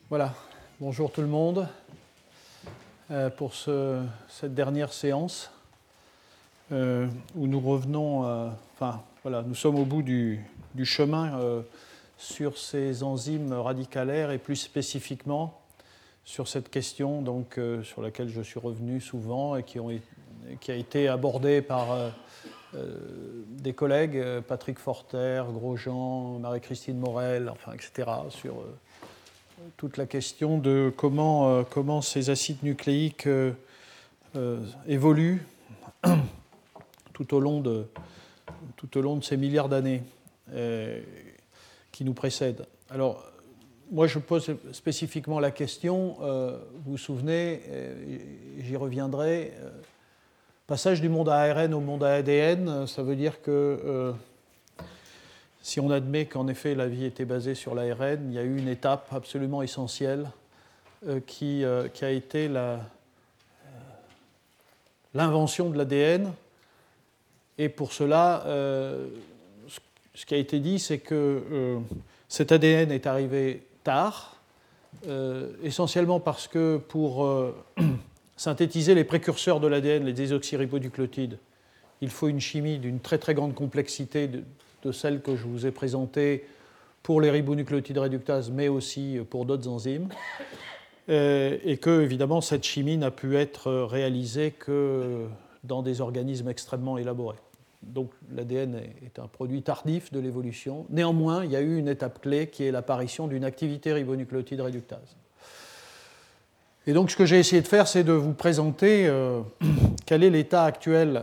Voilà, bonjour tout le monde pour cette dernière séance où nous revenons, nous sommes au bout du chemin sur ces enzymes radicalaires et plus spécifiquement sur cette question donc, sur laquelle je suis revenu souvent et qui a été abordée par des collègues, Patrick Forter, Grosjean, Marie-Christine Morel, etc., sur toute la question de comment ces acides nucléiques évoluent tout au long de ces milliards d'années qui nous précèdent. Alors, moi, je pose spécifiquement la question, vous vous souvenez, j'y reviendrai, passage du monde ARN au monde ADN, ça veut dire que si on admet qu'en effet la vie était basée sur l'ARN, il y a eu une étape absolument essentielle qui a été l'invention de l'ADN. Et pour cela, ce qui a été dit, c'est que cet ADN est arrivé tard, essentiellement parce que pour synthétiser les précurseurs de l'ADN, les désoxyribonucléotides, il faut une chimie d'une très très grande complexité de celle que je vous ai présentée pour les ribonucléotides réductases, mais aussi pour d'autres enzymes, et que, évidemment, cette chimie n'a pu être réalisée que dans des organismes extrêmement élaborés. Donc l'ADN est un produit tardif de l'évolution. Néanmoins, il y a eu une étape clé qui est l'apparition d'une activité ribonucléotide réductase. Et donc ce que j'ai essayé de faire, c'est de vous présenter quel est l'état actuel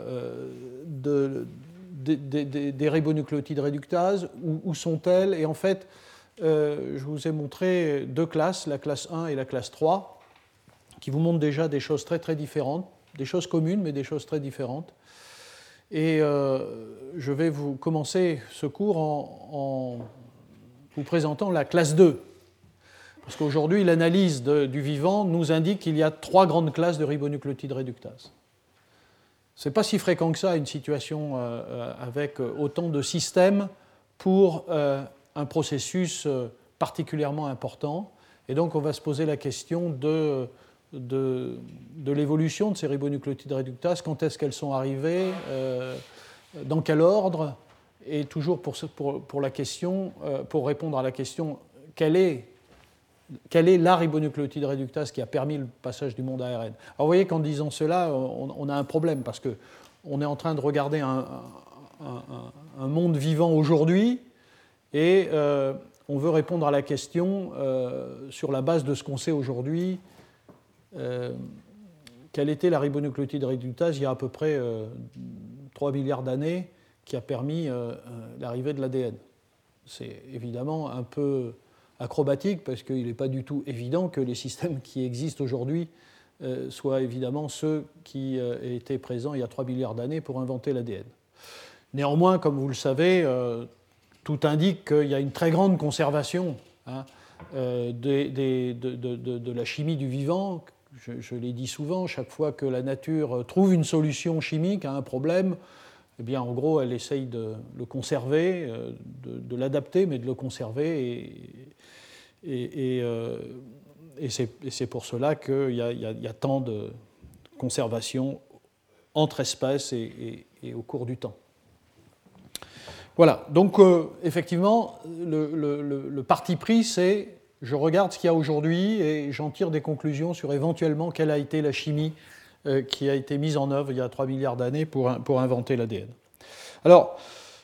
des ribonucléotides réductases, où sont-elles? Et en fait, je vous ai montré deux classes, la classe 1 et la classe 3, qui vous montrent déjà des choses très très différentes, des choses communes, mais des choses très différentes. Et je vais vous commencer ce cours en vous présentant la classe 2. Parce qu'aujourd'hui, l'analyse du vivant nous indique qu'il y a trois grandes classes de ribonucléotides réductases. Ce n'est pas si fréquent que ça, une situation avec autant de systèmes pour un processus particulièrement important. Et donc, on va se poser la question de l'évolution de ces ribonucléotides réductases, quand est-ce qu'elles sont arrivées, dans quel ordre, et toujours pour la question, pour répondre à la question quelle est la ribonucléotide réductase qui a permis le passage du monde ARN. Alors vous voyez qu'en disant cela, on a un problème, parce qu'on est en train de regarder un monde vivant aujourd'hui, et on veut répondre à la question, sur la base de ce qu'on sait aujourd'hui, quelle était la ribonucléotide réductase il y a à peu près 3 milliards d'années qui a permis l'arrivée de l'ADN. C'est évidemment un peu acrobatique parce qu'il n'est pas du tout évident que les systèmes qui existent aujourd'hui soient évidemment ceux qui étaient présents il y a 3 milliards d'années pour inventer l'ADN. Néanmoins, comme vous le savez, tout indique qu'il y a une très grande conservation de la chimie du vivant. Je l'ai dit souvent, chaque fois que la nature trouve une solution chimique à un problème, eh bien, en gros, elle essaye de le conserver, de l'adapter, mais de le conserver. Et c'est pour cela qu'il y a tant de conservation entre espèces et au cours du temps. Voilà, donc effectivement, le parti pris, c'est je regarde ce qu'il y a aujourd'hui et j'en tire des conclusions sur éventuellement quelle a été la chimie qui a été mise en œuvre il y a 3 milliards d'années pour inventer l'ADN. Alors,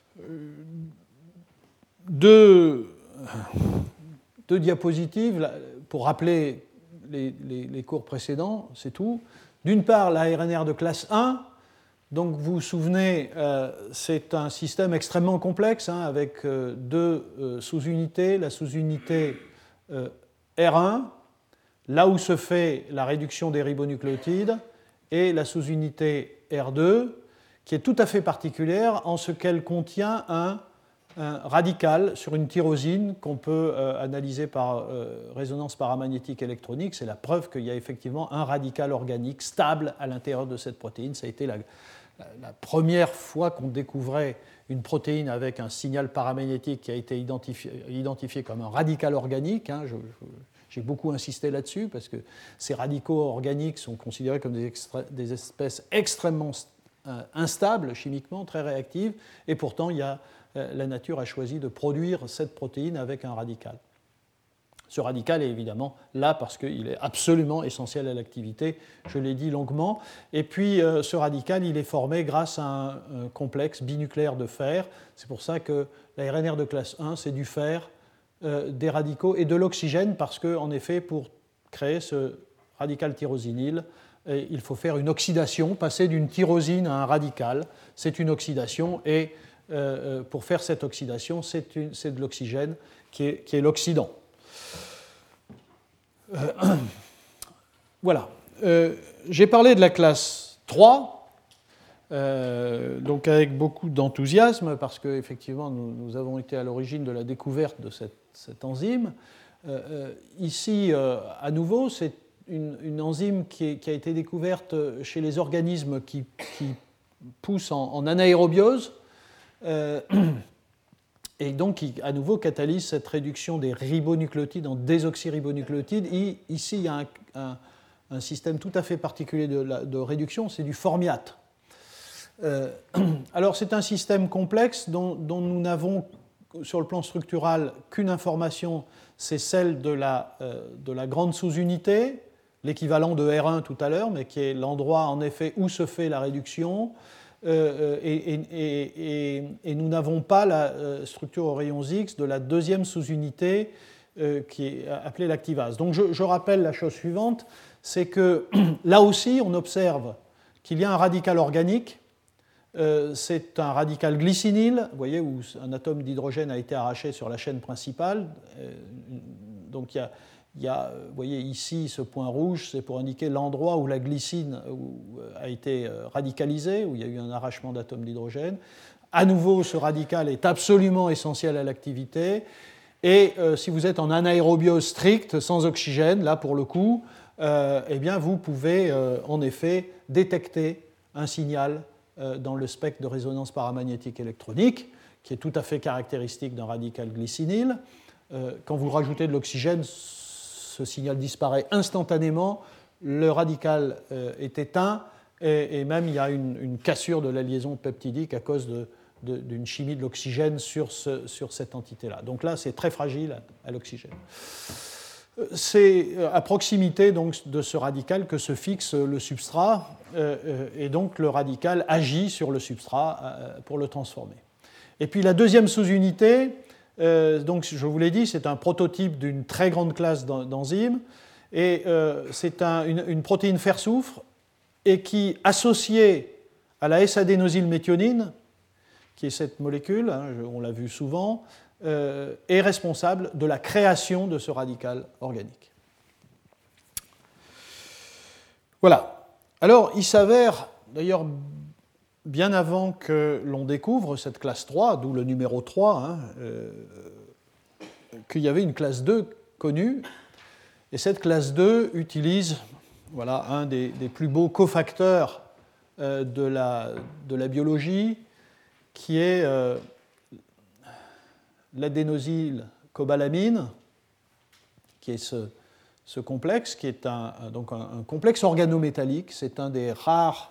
deux diapositives pour rappeler les cours précédents, c'est tout. D'une part, l'ARNR de classe 1. Donc, vous vous souvenez, c'est un système extrêmement complexe, avec deux sous-unités. La sous-unité R1, là où se fait la réduction des ribonucléotides, et la sous-unité R2, qui est tout à fait particulière en ce qu'elle contient un radical sur une tyrosine qu'on peut analyser par résonance paramagnétique électronique. C'est la preuve qu'il y a effectivement un radical organique stable à l'intérieur de cette protéine. Ça a été la première fois qu'on découvrait une protéine avec un signal paramagnétique qui a été identifié comme un radical organique. J'ai beaucoup insisté là-dessus parce que ces radicaux organiques sont considérés comme des espèces extrêmement instables chimiquement, très réactives, et pourtant la nature a choisi de produire cette protéine avec un radical. Ce radical est évidemment là parce qu'il est absolument essentiel à l'activité, je l'ai dit longuement. Et puis ce radical, il est formé grâce à un complexe binucléaire de fer. C'est pour ça que la RNR de classe 1, c'est du fer, des radicaux et de l'oxygène, parce qu'en effet, pour créer ce radical tyrosinyle, il faut faire une oxydation, passer d'une tyrosine à un radical. C'est une oxydation, et pour faire cette oxydation, c'est de l'oxygène qui est l'oxydant. Voilà. J'ai parlé de la classe 3, donc avec beaucoup d'enthousiasme, parce qu'effectivement, nous avons été à l'origine de la découverte de cette enzyme. Ici, à nouveau, c'est une enzyme qui a été découverte chez les organismes qui poussent en anaérobiose. Et donc, qui, à nouveau, catalyse cette réduction des ribonucléotides en désoxyribonucléotides. Ici, il y a un système tout à fait particulier de réduction, c'est du formiate. Alors, c'est un système complexe dont nous n'avons, sur le plan structural, qu'une information, c'est celle de la grande sous-unité, l'équivalent de R1 tout à l'heure, mais qui est l'endroit, en effet, où se fait la réduction. Et nous n'avons pas la structure aux rayons X de la deuxième sous-unité qui est appelée l'activase. Donc je rappelle la chose suivante, c'est que là aussi on observe qu'il y a un radical organique, c'est un radical glycinyle, vous voyez, où un atome d'hydrogène a été arraché sur la chaîne principale. Donc il y a, vous voyez ici, ce point rouge, c'est pour indiquer l'endroit où la glycine a été radicalisée, où il y a eu un arrachement d'atomes d'hydrogène. À nouveau, ce radical est absolument essentiel à l'activité. Et si vous êtes en anaérobiose stricte, sans oxygène, là pour le coup, eh bien vous pouvez en effet détecter un signal dans le spectre de résonance paramagnétique électronique, qui est tout à fait caractéristique d'un radical glycinyle. Quand vous rajoutez de l'oxygène, ce signal disparaît instantanément, le radical est éteint, et même il y a une cassure de la liaison peptidique à cause d'une chimie de l'oxygène sur cette entité-là. Donc là, c'est très fragile à l'oxygène. C'est à proximité donc, de ce radical que se fixe le substrat, et donc le radical agit sur le substrat pour le transformer. Et puis la deuxième sous-unité, donc, je vous l'ai dit, c'est un prototype d'une très grande classe d'enzymes, et c'est une protéine fer-soufre, et qui, associée à la S-adénosylméthionine, qui est cette molécule, hein, on l'a vu souvent, est responsable de la création de ce radical organique. Voilà. Alors, il s'avère, d'ailleurs, bien avant que l'on découvre cette classe 3, d'où le numéro 3, qu'il y avait une classe 2 connue, et cette classe 2 utilise un des plus beaux cofacteurs de la biologie, qui est l'adénosylcobalamine, qui est ce complexe, qui est donc un complexe organométallique. C'est une des rares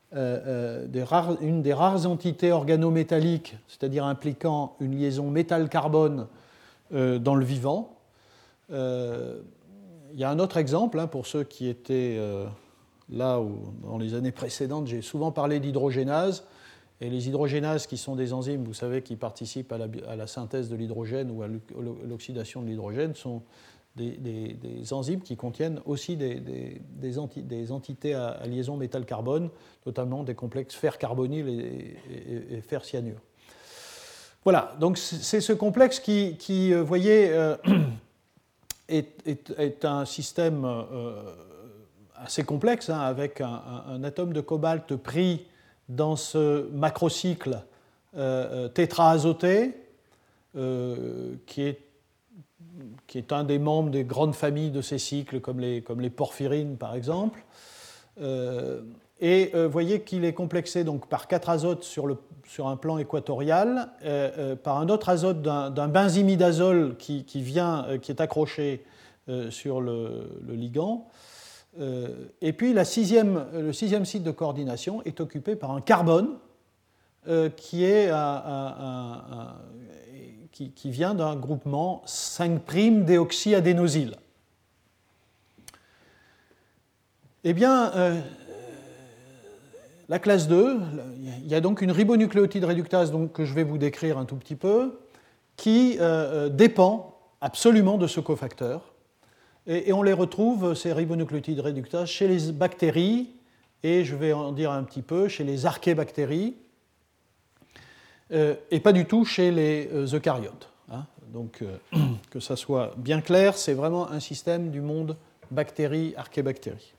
entités organométalliques, c'est-à-dire impliquant une liaison métal-carbone dans le vivant. Il y a un autre exemple, pour ceux qui étaient là où, dans les années précédentes, j'ai souvent parlé d'hydrogénase. Et les hydrogénases, qui sont des enzymes, vous savez, qui participent à la synthèse de l'hydrogène ou à l'oxydation de l'hydrogène, sont des enzymes qui contiennent aussi des entités à liaison métal-carbone, notamment des complexes fer-carbonyle et fer-cyanure. Voilà, donc c'est ce complexe qui vous voyez, est un système assez complexe, avec un atome de cobalt pris dans ce macrocycle tétraazoté, qui est un des membres des grandes familles de ces cycles, comme les porphyrines par exemple. Et vous voyez qu'il est complexé donc, par 4 azotes sur un plan équatorial, par un autre azote d'un benzimidazole qui est accroché sur le ligand. Et puis le sixième site de coordination est occupé par un carbone qui vient d'un groupement 5'-déoxyadénosyle. Eh bien, la classe 2, il y a donc une ribonucléotide réductase que je vais vous décrire un tout petit peu, qui dépend absolument de ce cofacteur. Et on les retrouve, ces ribonucléotides réductases, chez les bactéries, et je vais en dire un petit peu, chez les archébactéries, et pas du tout chez les eucaryotes. Hein. Donc, que ça soit bien clair, c'est vraiment un système du monde bactéries, archébactéries.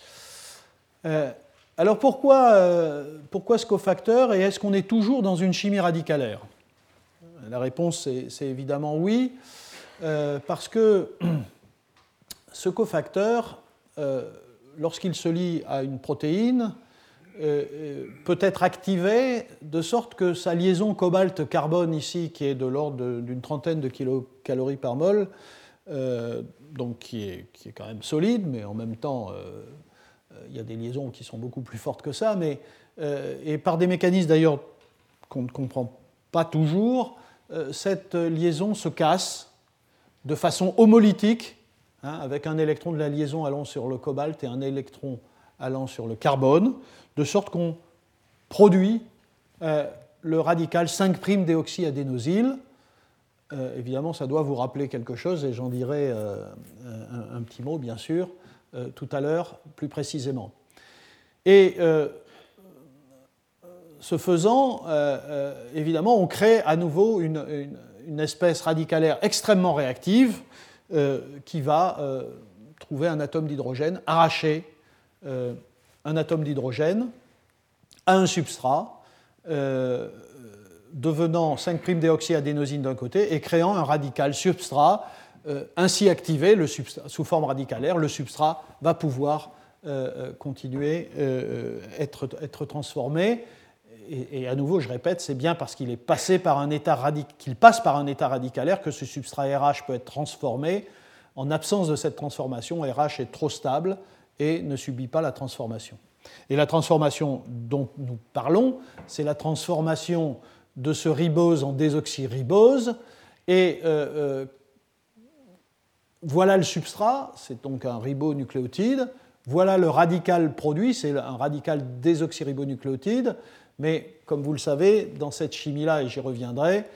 Alors pourquoi ce cofacteur, et est-ce qu'on est toujours dans une chimie radicalaire? La réponse c'est évidemment oui, parce que ce cofacteur, lorsqu'il se lie à une protéine, peut être activé de sorte que sa liaison cobalt-carbone ici, qui est de l'ordre d'une trentaine de kilocalories par mol, donc qui est quand même solide, mais en même temps il y a des liaisons qui sont beaucoup plus fortes que ça, et par des mécanismes d'ailleurs qu'on ne comprend pas toujours, cette liaison se casse de façon homolytique, hein, avec un électron de la liaison allant sur le cobalt et un électron allant sur le carbone, de sorte qu'on produit le radical 5'-déoxyadénosyle. Évidemment, ça doit vous rappeler quelque chose, et j'en dirai un petit mot, bien sûr, tout à l'heure, plus précisément. Et ce faisant, évidemment, on crée à nouveau une espèce radicalaire extrêmement réactive qui va trouver un atome d'hydrogène, arracher un atome d'hydrogène à un substrat, devenant 5'-déoxyadénosine d'un côté et créant un radical substrat. Ainsi activé sous forme radicalaire, le substrat va pouvoir continuer être transformé. Et à nouveau, je répète, c'est bien parce qu'il passe par un état radicalaire que ce substrat RH peut être transformé. En absence de cette transformation, RH est trop stable et ne subit pas la transformation. Et la transformation dont nous parlons, c'est la transformation de ce ribose en désoxyribose. Et voilà le substrat, c'est donc un ribonucléotide. Voilà le radical produit, c'est un radical désoxyribonucléotide. Mais comme vous le savez, dans cette chimie-là, et j'y reviendrai,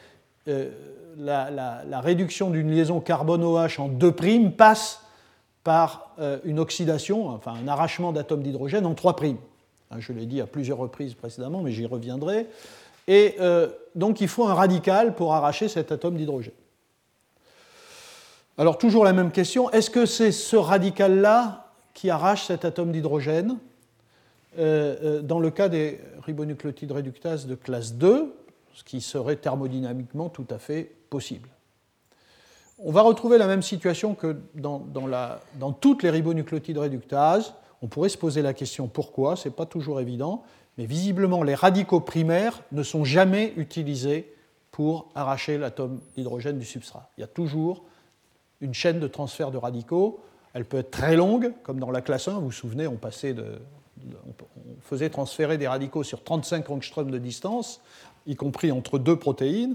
la réduction d'une liaison carbone-OH en 2' passe par une oxydation, enfin un arrachement d'atomes d'hydrogène en 3'. Je l'ai dit à plusieurs reprises précédemment, mais j'y reviendrai. Et donc il faut un radical pour arracher cet atome d'hydrogène. Alors toujours la même question, est-ce que c'est ce radical-là qui arrache cet atome d'hydrogène dans le cas des ribonucléotides réductases de classe 2, ce qui serait thermodynamiquement tout à fait possible. On va retrouver la même situation que dans toutes les ribonucléotides réductases. On pourrait se poser la question pourquoi, ce n'est pas toujours évident, mais visiblement les radicaux primaires ne sont jamais utilisés pour arracher l'atome d'hydrogène du substrat. Il y a toujours une chaîne de transfert de radicaux. Elle peut être très longue, comme dans la classe 1, vous vous souvenez, on faisait transférer des radicaux sur 35 angstroms de distance, y compris entre deux protéines.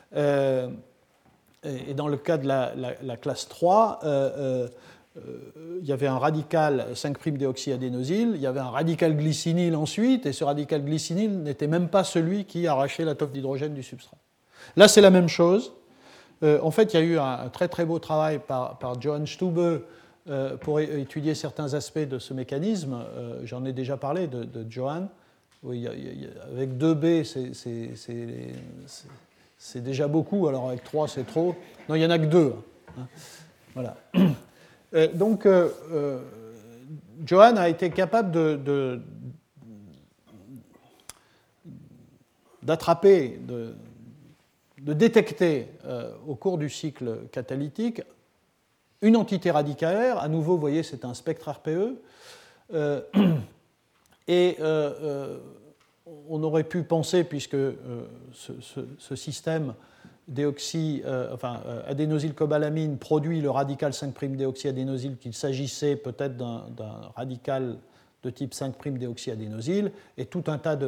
Et dans le cas de la classe 3, il y avait un radical 5'-déoxyadénosyle, il y avait un radical glycinyle ensuite, et ce radical glycinyle n'était même pas celui qui arrachait l'atome d'hydrogène du substrat. Là, c'est la même chose. En fait, il y a eu un très très beau travail par Johann Stube pour étudier certains aspects de ce mécanisme. J'en ai déjà parlé de Johann. Oui, avec 2B, c'est déjà beaucoup, alors avec 3, c'est trop. Non, il n'y en a que 2. Hein. Voilà. Donc, Johann a été capable d'attraper, de détecter au cours du cycle catalytique une entité radicalaire. À nouveau, vous voyez, c'est un spectre RPE. Et on aurait pu penser, puisque ce système adénosylcobalamine produit le radical 5'-déoxyadénosyl, qu'il s'agissait peut-être d'un radical de type 5'-déoxyadénosyl, et tout un tas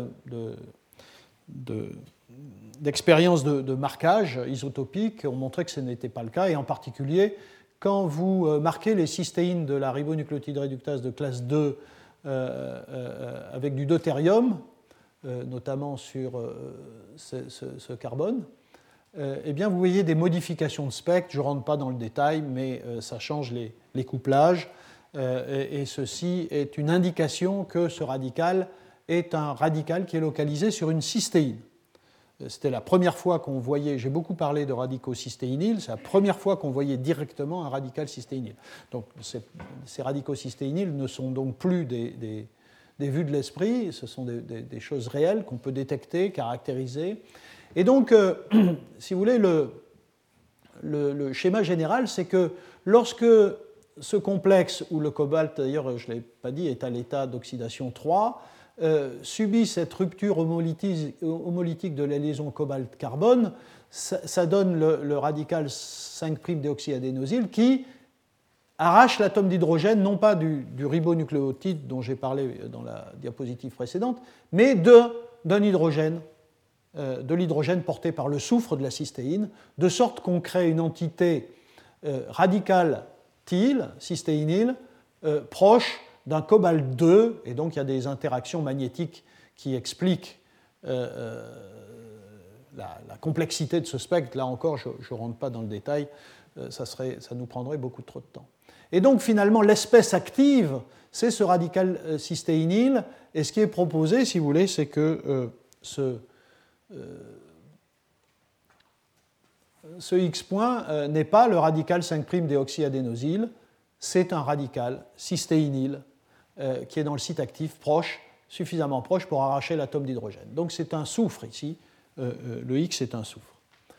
d'expériences de marquage isotopique ont montré que ce n'était pas le cas, et en particulier, quand vous marquez les cystéines de la ribonucléotide réductase de classe 2 avec du deutérium, notamment sur ce carbone, eh bien, vous voyez des modifications de spectre. Je ne rentre pas dans le détail, mais ça change les couplages. Et ceci est une indication que ce radical est un radical qui est localisé sur une cystéine. C'était la première fois qu'on voyait, j'ai beaucoup parlé de radicaux cystéinyles, c'est la première fois qu'on voyait directement un radical cystéinyle. Donc ces radicaux cystéinyles ne sont donc plus des vues de l'esprit, ce sont des choses réelles qu'on peut détecter, caractériser. Et donc, si vous voulez, le schéma général, c'est que lorsque ce complexe, où le cobalt, d'ailleurs, je ne l'ai pas dit, est à l'état d'oxydation 3, subit cette rupture homolytique de la liaison cobalt-carbone, ça donne le radical 5'-déoxyadénosyl qui arrache l'atome d'hydrogène, non pas du ribonucléotide dont j'ai parlé dans la diapositive précédente, mais d'un hydrogène, de l'hydrogène porté par le soufre de la cystéine, de sorte qu'on crée une entité radicale cystéinyle, proche d'un cobalt 2, et donc il y a des interactions magnétiques qui expliquent la complexité de ce spectre. Là encore, je ne rentre pas dans le détail, ça nous prendrait beaucoup trop de temps. Et donc finalement, l'espèce active, c'est ce radical cystéinyle, et ce qui est proposé, si vous voulez, c'est que ce X point n'est pas le radical 5'-déoxyadénosyl, c'est un radical cystéinyle qui est dans le site actif proche, suffisamment proche pour arracher l'atome d'hydrogène. Donc c'est un soufre ici, le X est un soufre.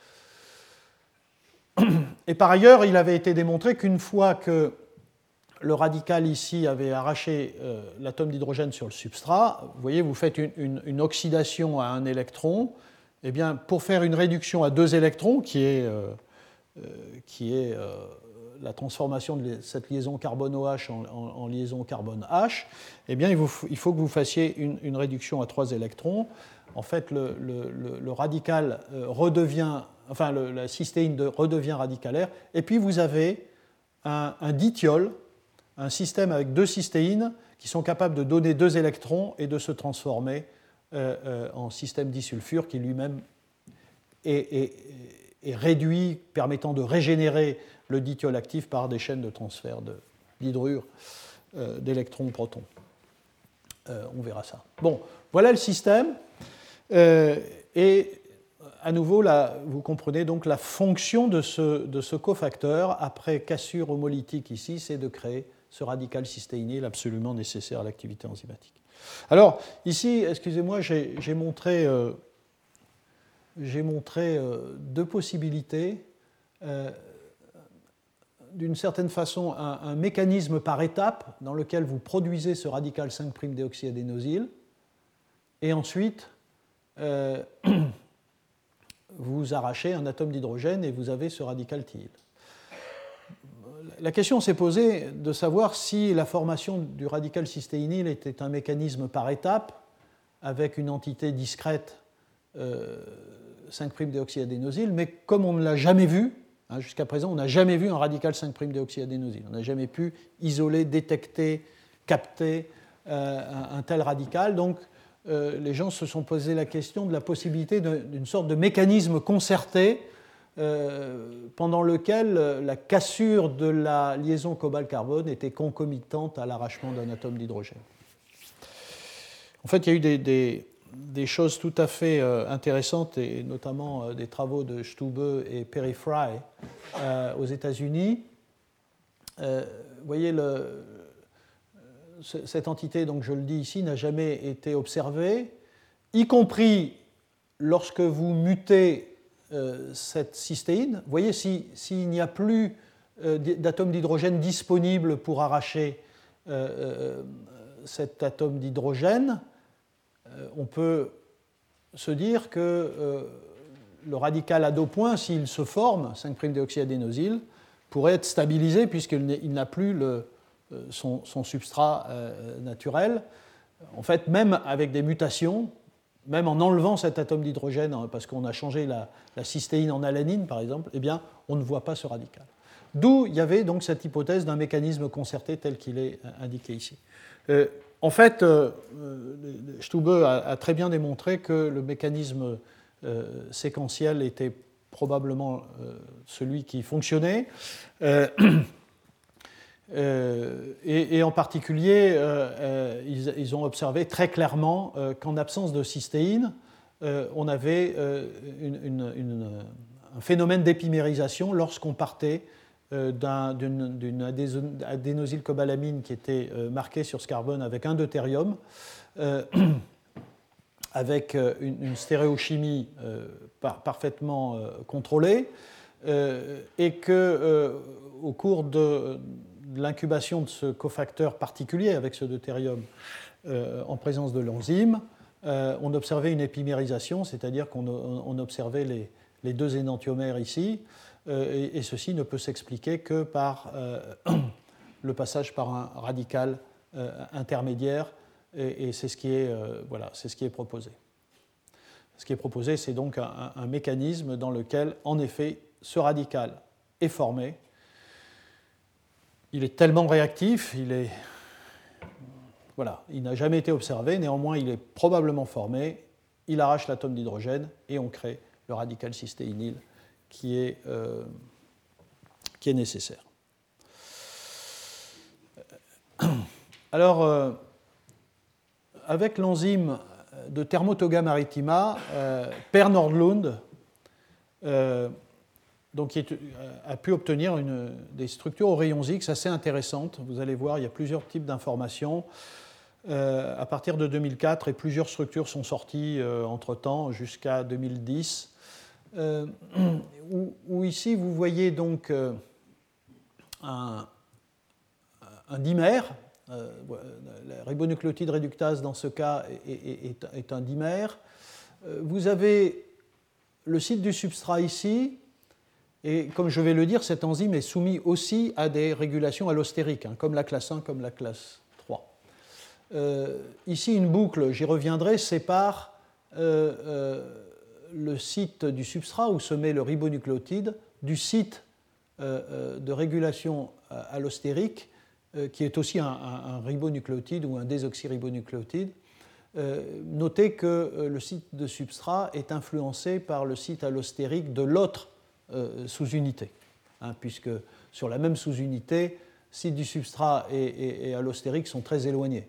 Et par ailleurs, il avait été démontré qu'une fois que le radical ici avait arraché l'atome d'hydrogène sur le substrat, vous voyez, vous faites une oxydation à un électron, eh bien, pour faire une réduction à 2 électrons, qui est la transformation de cette liaison carbone-OH en liaison carbone-H, eh bien, il faut que vous fassiez une réduction à 3 électrons. En fait, le radical redevient, enfin, la cystéine redevient radicalaire, et puis vous avez un dithiol, un système avec 2 cystéines qui sont capables de donner 2 électrons et de se transformer en système disulfure qui lui-même est réduit, permettant de régénérer le dithiol actif par des chaînes de transfert d'hydrure d'électrons-protons. On verra ça. Bon, voilà le système. Et à nouveau, là, vous comprenez donc la fonction de ce cofacteur, après cassure homolytique ici, c'est de créer ce radical cystéinyle absolument nécessaire à l'activité enzymatique. Alors, ici, excusez-moi, j'ai montré 2 possibilités. D'une certaine façon, un mécanisme par étape dans lequel vous produisez ce radical 5'-déoxyadénosyl, et ensuite, vous arrachez un atome d'hydrogène et vous avez ce radical thiyle. La question s'est posée de savoir si la formation du radical cystéinyle était un mécanisme par étape, avec une entité discrète 5'-déoxyadénosyl, mais comme on ne l'a jamais vu, jusqu'à présent, on n'a jamais vu un radical 5'-déoxyadénosyl. On n'a jamais pu isoler, détecter, capter un tel radical. Donc, les gens se sont posé la question de la possibilité d'une sorte de mécanisme concerté pendant lequel la cassure de la liaison cobalt-carbone était concomitante à l'arrachement d'un atome d'hydrogène. En fait, il y a eu des choses tout à fait intéressantes, et notamment des travaux de Stube et Perry Fry aux États-Unis. Vous voyez, cette entité, donc je le dis ici, n'a jamais été observée, y compris lorsque vous mutez cette cystéine. Vous voyez, s'il n'y a plus d'atome d'hydrogène disponible pour arracher cet atome d'hydrogène, on peut se dire que le radical à deux points, s'il se forme, 5'-déoxyadénosyle, pourrait être stabilisé puisqu'il n'a plus son substrat naturel. En fait, même avec des mutations, même en enlevant cet atome d'hydrogène, parce qu'on a changé la cystéine en alanine, par exemple, eh bien, on ne voit pas ce radical. D'où il y avait donc cette hypothèse d'un mécanisme concerté tel qu'il est indiqué ici. En fait, Stube a très bien démontré que le mécanisme séquentiel était probablement celui qui fonctionnait. Et en particulier, ils ont observé très clairement qu'en absence de cystéine, on avait un phénomène d'épimérisation lorsqu'on partait d'une adénosylcobalamine qui était marquée sur ce carbone avec un deutérium, avec une stéréochimie parfaitement contrôlée, et qu'au cours de l'incubation de ce cofacteur particulier avec ce deutérium en présence de l'enzyme, on observait une épimérisation, c'est-à-dire qu'on observait les deux énantiomères ici, et ceci ne peut s'expliquer que par le passage par un radical intermédiaire, et c'est ce qui est proposé. Ce qui est proposé, c'est donc un mécanisme dans lequel, en effet, ce radical est formé. Il est tellement réactif, il n'a jamais été observé, néanmoins il est probablement formé, il arrache l'atome d'hydrogène et on crée le radical cystéinyle qui est nécessaire. Alors, avec l'enzyme de Thermotoga maritima, Per Nordlund donc, a pu obtenir des structures aux rayons X assez intéressantes. Vous allez voir, il y a plusieurs types d'informations. À partir de 2004, et plusieurs structures sont sorties entre-temps, jusqu'à 2010, où ici, vous voyez donc un dimère. La ribonucléotide réductase, dans ce cas, est un dimère. Vous avez le site du substrat ici, et comme je vais le dire, cette enzyme est soumise aussi à des régulations allostériques, comme la classe 1, comme la classe 3. Ici, une boucle, j'y reviendrai, sépare le site du substrat où se met le ribonucléotide du site de régulation allostérique, qui est aussi un ribonucléotide ou un désoxyribonucléotide. Notez que le site de substrat est influencé par le site allostérique de l'autre sous-unité, puisque sur la même sous-unité, site du substrat et allostérique sont très éloignés.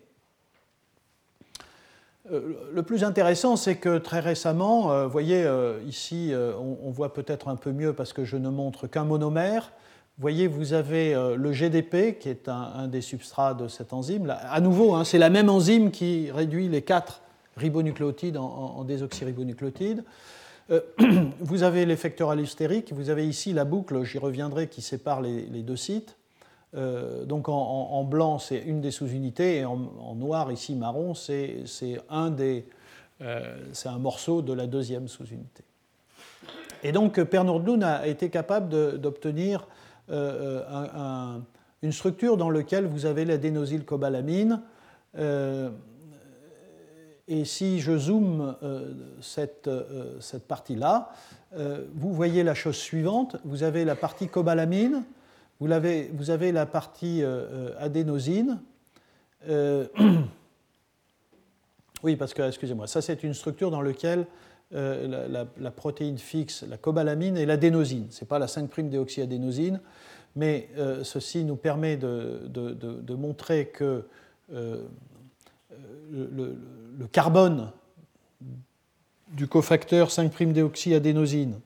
Le plus intéressant, c'est que très récemment, vous voyez ici, on voit peut-être un peu mieux parce que je ne montre qu'un monomère. Vous voyez, vous avez le GDP, qui est un des substrats de cette enzyme. Là, à nouveau, c'est la même enzyme qui réduit les 4 ribonucléotides en désoxyribonucléotides. Vous avez l'effecteur allostérique, vous avez ici la boucle, j'y reviendrai, qui sépare les deux sites. Donc en blanc, c'est une des sous-unités, et en noir, ici marron, c'est un morceau de la deuxième sous-unité. Et donc Per Nordlund a été capable d'obtenir une structure dans laquelle vous avez l'adénosylcobalamine. Et si je zoome cette partie-là, vous voyez la chose suivante. Vous avez la partie cobalamine, vous avez la partie adénosine. Oui, parce que, excusez-moi, ça c'est une structure dans laquelle la protéine fixe, la cobalamine et l'adénosine. Ce n'est pas la 5'-déoxyadénosine, mais ceci nous permet de montrer que le carbone du cofacteur 5'-déoxyadénosine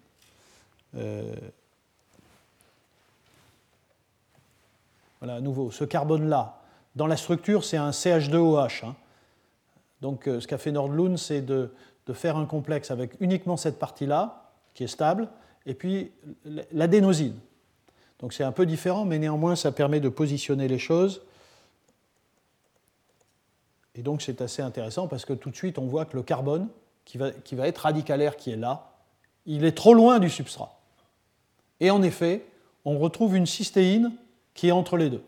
voilà, à nouveau, ce carbone-là, dans la structure, c'est un CH2OH. Donc, ce qu'a fait Nordlund, c'est de faire un complexe avec uniquement cette partie-là, qui est stable, et puis l'adénosine. Donc, c'est un peu différent, mais néanmoins, ça permet de positionner les choses. Et donc, c'est assez intéressant parce que tout de suite, on voit que le carbone, qui va être radicalaire, qui est là, il est trop loin du substrat. Et en effet, on retrouve une cystéine qui est entre les deux.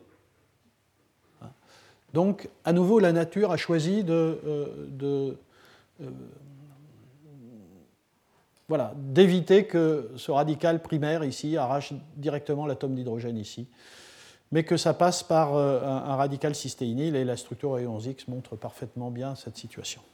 Donc, à nouveau, la nature a choisi d'éviter que ce radical primaire ici arrache directement l'atome d'hydrogène ici, mais que ça passe par un radical cystéinyle, et la structure E11X montre parfaitement bien cette situation.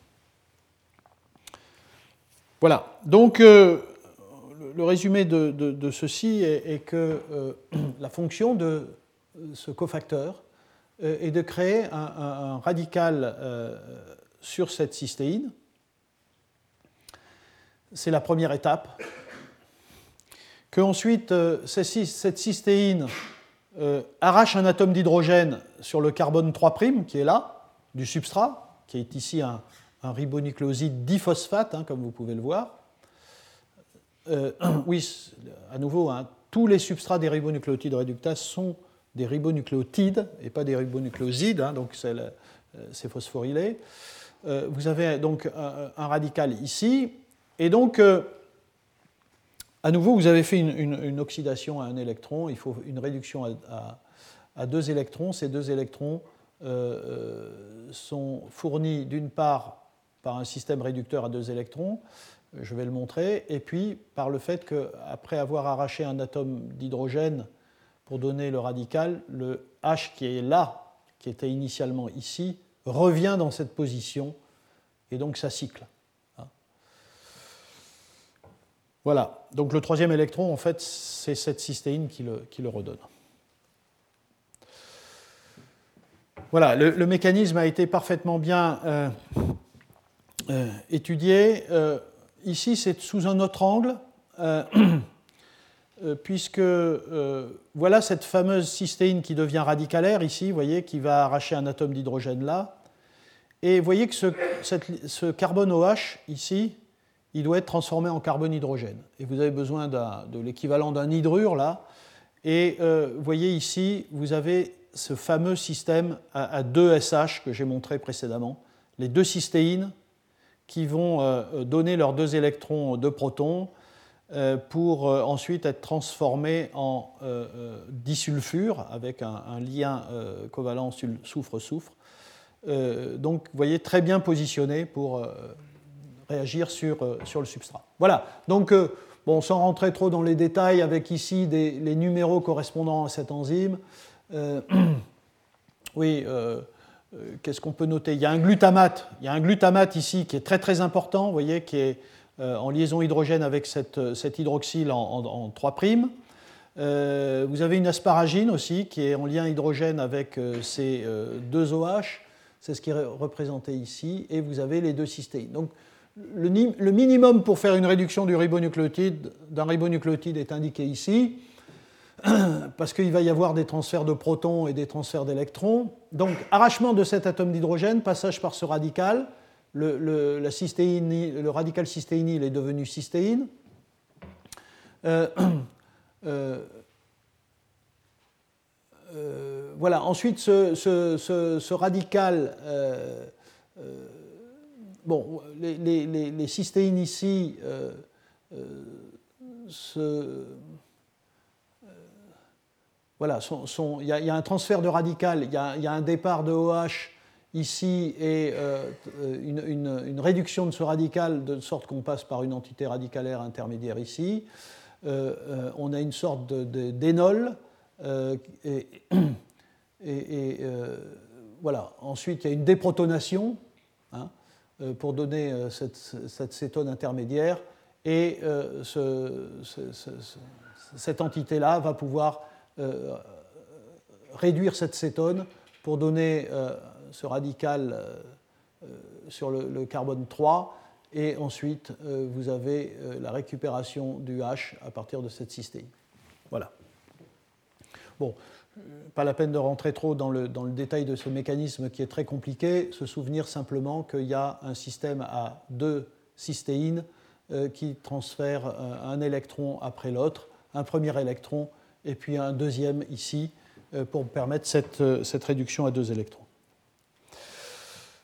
Voilà, donc le résumé de ceci est que la fonction de ce cofacteur est de créer un radical sur cette cystéine. C'est la première étape. Qu'ensuite, cette cystéine arrache un atome d'hydrogène sur le carbone 3' qui est là, du substrat, qui est ici un ribonucléoside diphosphate, comme vous pouvez le voir. Oui, à nouveau, tous les substrats des ribonucléotides réductases sont des ribonucléotides et pas des ribonucléosides, donc c'est phosphorylé. Vous avez donc un radical ici, et donc, à nouveau, vous avez fait une oxydation à un électron, il faut une réduction à 2 électrons. Ces 2 électrons sont fournis d'une part par un système réducteur à 2 électrons, je vais le montrer, et puis par le fait qu'après avoir arraché un atome d'hydrogène pour donner le radical, le H qui est là, qui était initialement ici, revient dans cette position, et donc ça cycle. Voilà, donc le 3e électron, en fait, c'est cette cystéine qui le redonne. Voilà, le mécanisme a été parfaitement bien étudié. Ici, c'est sous un autre angle, puisque voilà cette fameuse cystéine qui devient radicalaire ici, vous voyez, qui va arracher un atome d'hydrogène là. Et vous voyez que ce carbone OH ici, il doit être transformé en carbone-hydrogène. Et vous avez besoin de l'équivalent d'un hydrure là. Et vous voyez ici, vous avez ce fameux système à 2 SH que j'ai montré précédemment, les 2 cystéines qui vont donner leurs 2 électrons, 2 protons, pour ensuite être transformés en disulfure avec un lien covalent soufre-soufre. Donc, vous voyez, très bien positionné pour réagir sur le substrat. Voilà, donc, bon, sans rentrer trop dans les détails, avec ici les numéros correspondant à cette enzyme. Oui, qu'est-ce qu'on peut noter ? Il y a un glutamate ici qui est très très important, vous voyez, qui est en liaison hydrogène avec cet hydroxyle en 3'. Vous avez une asparagine aussi qui est en lien hydrogène avec ces 2 OH, c'est ce qui est représenté ici, et vous avez les 2 cystéines. Donc le minimum pour faire une réduction d'un ribonucléotide est indiqué ici, parce qu'il va y avoir des transferts de protons et des transferts d'électrons. Donc arrachement de cet atome d'hydrogène, passage par ce radical, le radical cystéinyle est devenu cystéine. Voilà. Ensuite, ce radical, bon, les cystéines ici voilà, il y a un transfert de radical, il y a un départ de OH ici et une réduction de ce radical de sorte qu'on passe par une entité radicalaire intermédiaire ici. On a une sorte d'énol. Voilà. Ensuite, il y a une déprotonation pour donner cette cétone intermédiaire, et cette entité-là va pouvoir réduire cette cétone pour donner ce radical sur le carbone 3, et ensuite vous avez la récupération du H à partir de cette cystéine. Voilà. Bon, pas la peine de rentrer trop dans le détail de ce mécanisme qui est très compliqué, se souvenir simplement qu'il y a un système à 2 cystéines qui transfère un électron après l'autre, un premier électron et puis un deuxième ici pour permettre cette réduction à 2 électrons.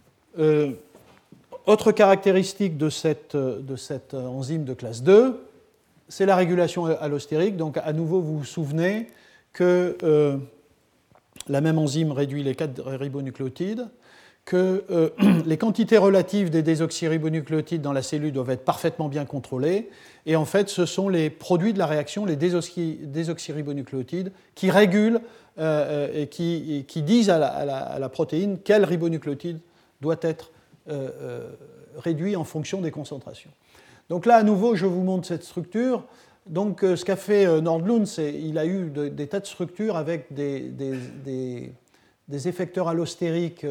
Autre caractéristique de cette enzyme de classe 2, c'est la régulation allostérique. Donc, à nouveau, vous vous souvenez que la même enzyme réduit les 4 ribonucléotides, que les quantités relatives des désoxyribonucléotides dans la cellule doivent être parfaitement bien contrôlées. Et en fait, ce sont les produits de la réaction, les désoxyribonucléotides, qui régulent et qui disent à la protéine quel ribonucléotide doit être réduit en fonction des concentrations. Donc là, à nouveau, je vous montre cette structure. Donc, ce qu'a fait Nordlund, c'est qu'il a eu des tas de structures avec des effecteurs allostériques,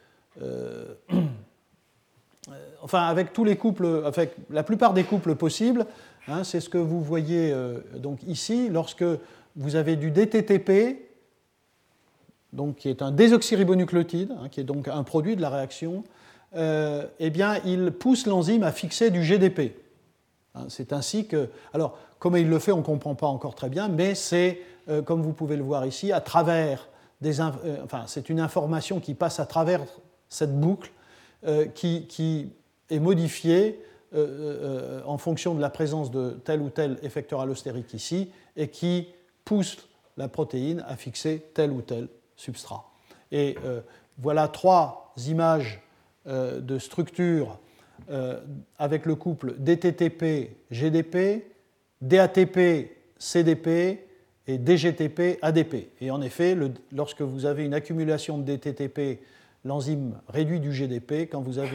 enfin, avec tous les couples, avec la plupart des couples possibles. Hein, c'est ce que vous voyez donc ici, lorsque vous avez du DTTP, donc, qui est un désoxyribonucléotide, hein, qui est donc un produit de la réaction, eh bien, il pousse l'enzyme à fixer du GDP. Hein, c'est ainsi que... Alors, comment il le fait, on ne comprend pas encore très bien, mais c'est, comme vous pouvez le voir ici, à travers enfin, c'est une information qui passe à travers cette boucle qui est modifiée en fonction de la présence de tel ou tel effecteur allostérique ici et qui pousse la protéine à fixer tel ou tel substrat. Et voilà 3 images de structure avec le couple DTTP-GDP, DATP-CDP et DGTP-ADP. Et en effet, lorsque vous avez une accumulation de DTTP, l'enzyme réduit du GDP.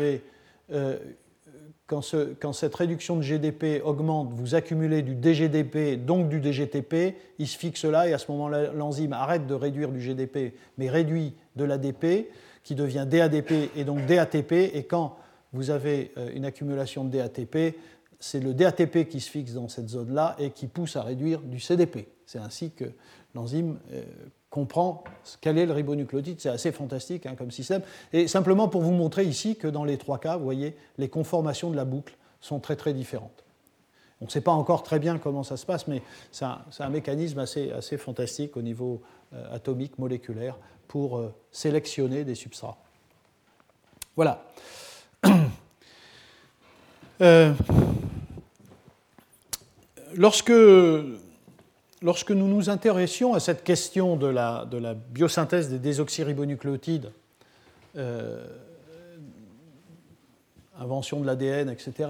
Quand cette réduction de GDP augmente, vous accumulez du DGDP, donc du DGTP, il se fixe là, et à ce moment-là, l'enzyme arrête de réduire du GDP, mais réduit de l'ADP, qui devient DADP et donc DATP. Et quand vous avez une accumulation de DATP, c'est le DATP qui se fixe dans cette zone-là et qui pousse à réduire du CDP. C'est ainsi que l'enzyme comprend quel est le ribonucléotide. C'est assez fantastique hein, comme système. Et simplement pour vous montrer ici que dans les 3 cas, vous voyez, les conformations de la boucle sont très très différentes. On ne sait pas encore très bien comment ça se passe, mais c'est un mécanisme assez fantastique au niveau atomique, moléculaire, pour sélectionner des substrats. Voilà. Lorsque nous nous intéressions à cette question de la biosynthèse des désoxyribonucléotides, invention de l'ADN, etc.,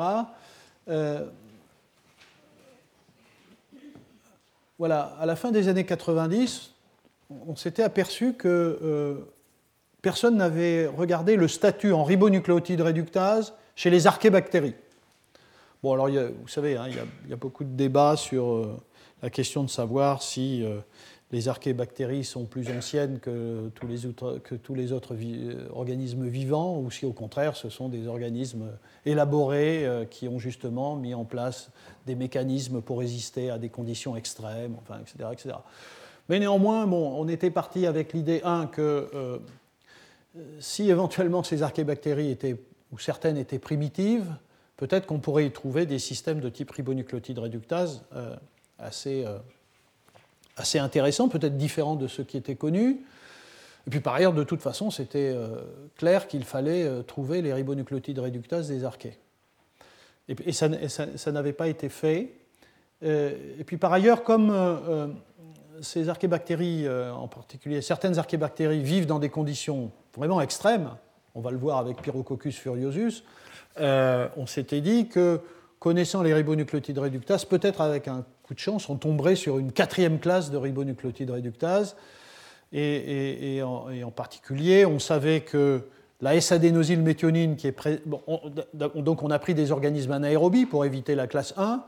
voilà, à la fin des années 90, on s'était aperçu que personne n'avait regardé le statut en ribonucléotide réductase chez les archébactéries. Bon, alors, vous savez, hein, il y a beaucoup de débats sur la question de savoir si les archébactéries sont plus anciennes que tous les autres organismes vivants, ou si au contraire ce sont des organismes élaborés qui ont justement mis en place des mécanismes pour résister à des conditions extrêmes, enfin, etc., etc. Mais néanmoins, bon, on était parti avec l'idée, que si éventuellement ces archébactéries ou certaines étaient primitives, peut-être qu'on pourrait y trouver des systèmes de type ribonucléotide réductase assez intéressants, peut-être différents de ceux qui étaient connus. Et puis par ailleurs, de toute façon, c'était clair qu'il fallait trouver les ribonucléotides réductases des archées. Et ça n'avait pas été fait. Et puis par ailleurs, comme ces archébactéries, en particulier certaines archébactéries, vivent dans des conditions vraiment extrêmes, on va le voir avec Pyrococcus furiosus, on s'était dit que, connaissant les ribonucléotides réductases, peut-être avec un coup de chance, on tomberait sur une 4e classe de ribonucléotides réductases. Et en particulier, on savait que la S-adénosylméthionine, donc on a pris des organismes anaérobies pour éviter la classe 1.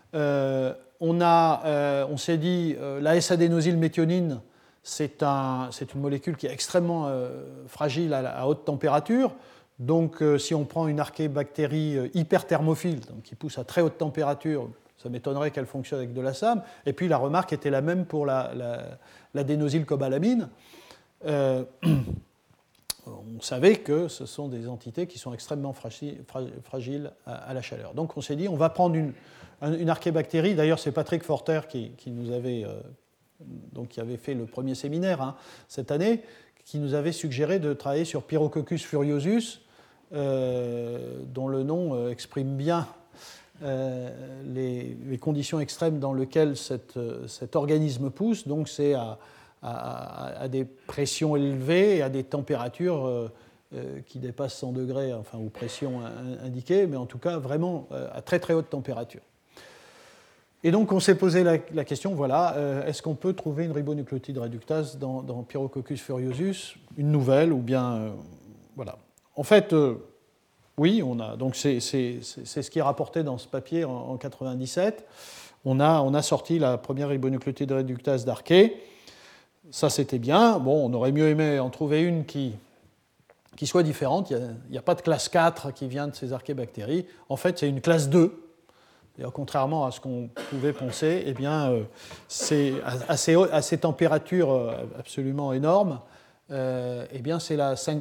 On s'est dit la S-adénosylméthionine, c'est une molécule qui est extrêmement fragile à haute température. Donc, si on prend une archébactérie hyperthermophile, donc qui pousse à très haute température, ça m'étonnerait qu'elle fonctionne avec de la SAM. Et puis, la remarque était la même pour l'adénosylcobalamine. On savait que ce sont des entités qui sont extrêmement fragiles à la chaleur. Donc, on s'est dit, on va prendre une archébactérie. D'ailleurs, c'est Patrick Forter qui nous avait, qui avait fait le premier séminaire cette année, qui nous avait suggéré de travailler sur Pyrococcus furiosus, dont le nom exprime bien les conditions extrêmes dans lesquelles cet organisme pousse. Donc c'est à des pressions élevées et à des températures qui dépassent 100 degrés, enfin, ou pression indiquée, mais en tout cas vraiment à très très haute température. Et donc on s'est posé la question, voilà, est-ce qu'on peut trouver une ribonucléotide réductase dans Pyrococcus furiosus, une nouvelle, ou bien voilà. En fait, oui, on a. Donc c'est ce qui est rapporté dans ce papier en 1997. On a sorti la première ribonucléotide réductase d'Arquet. Ça, c'était bien. Bon, on aurait mieux aimé en trouver une qui soit différente. Il n'y a pas de classe 4 qui vient de ces archébactéries. En fait, c'est une classe 2. Et contrairement à ce qu'on pouvait penser, eh bien, c'est à ces températures absolument énormes, eh bien, c'est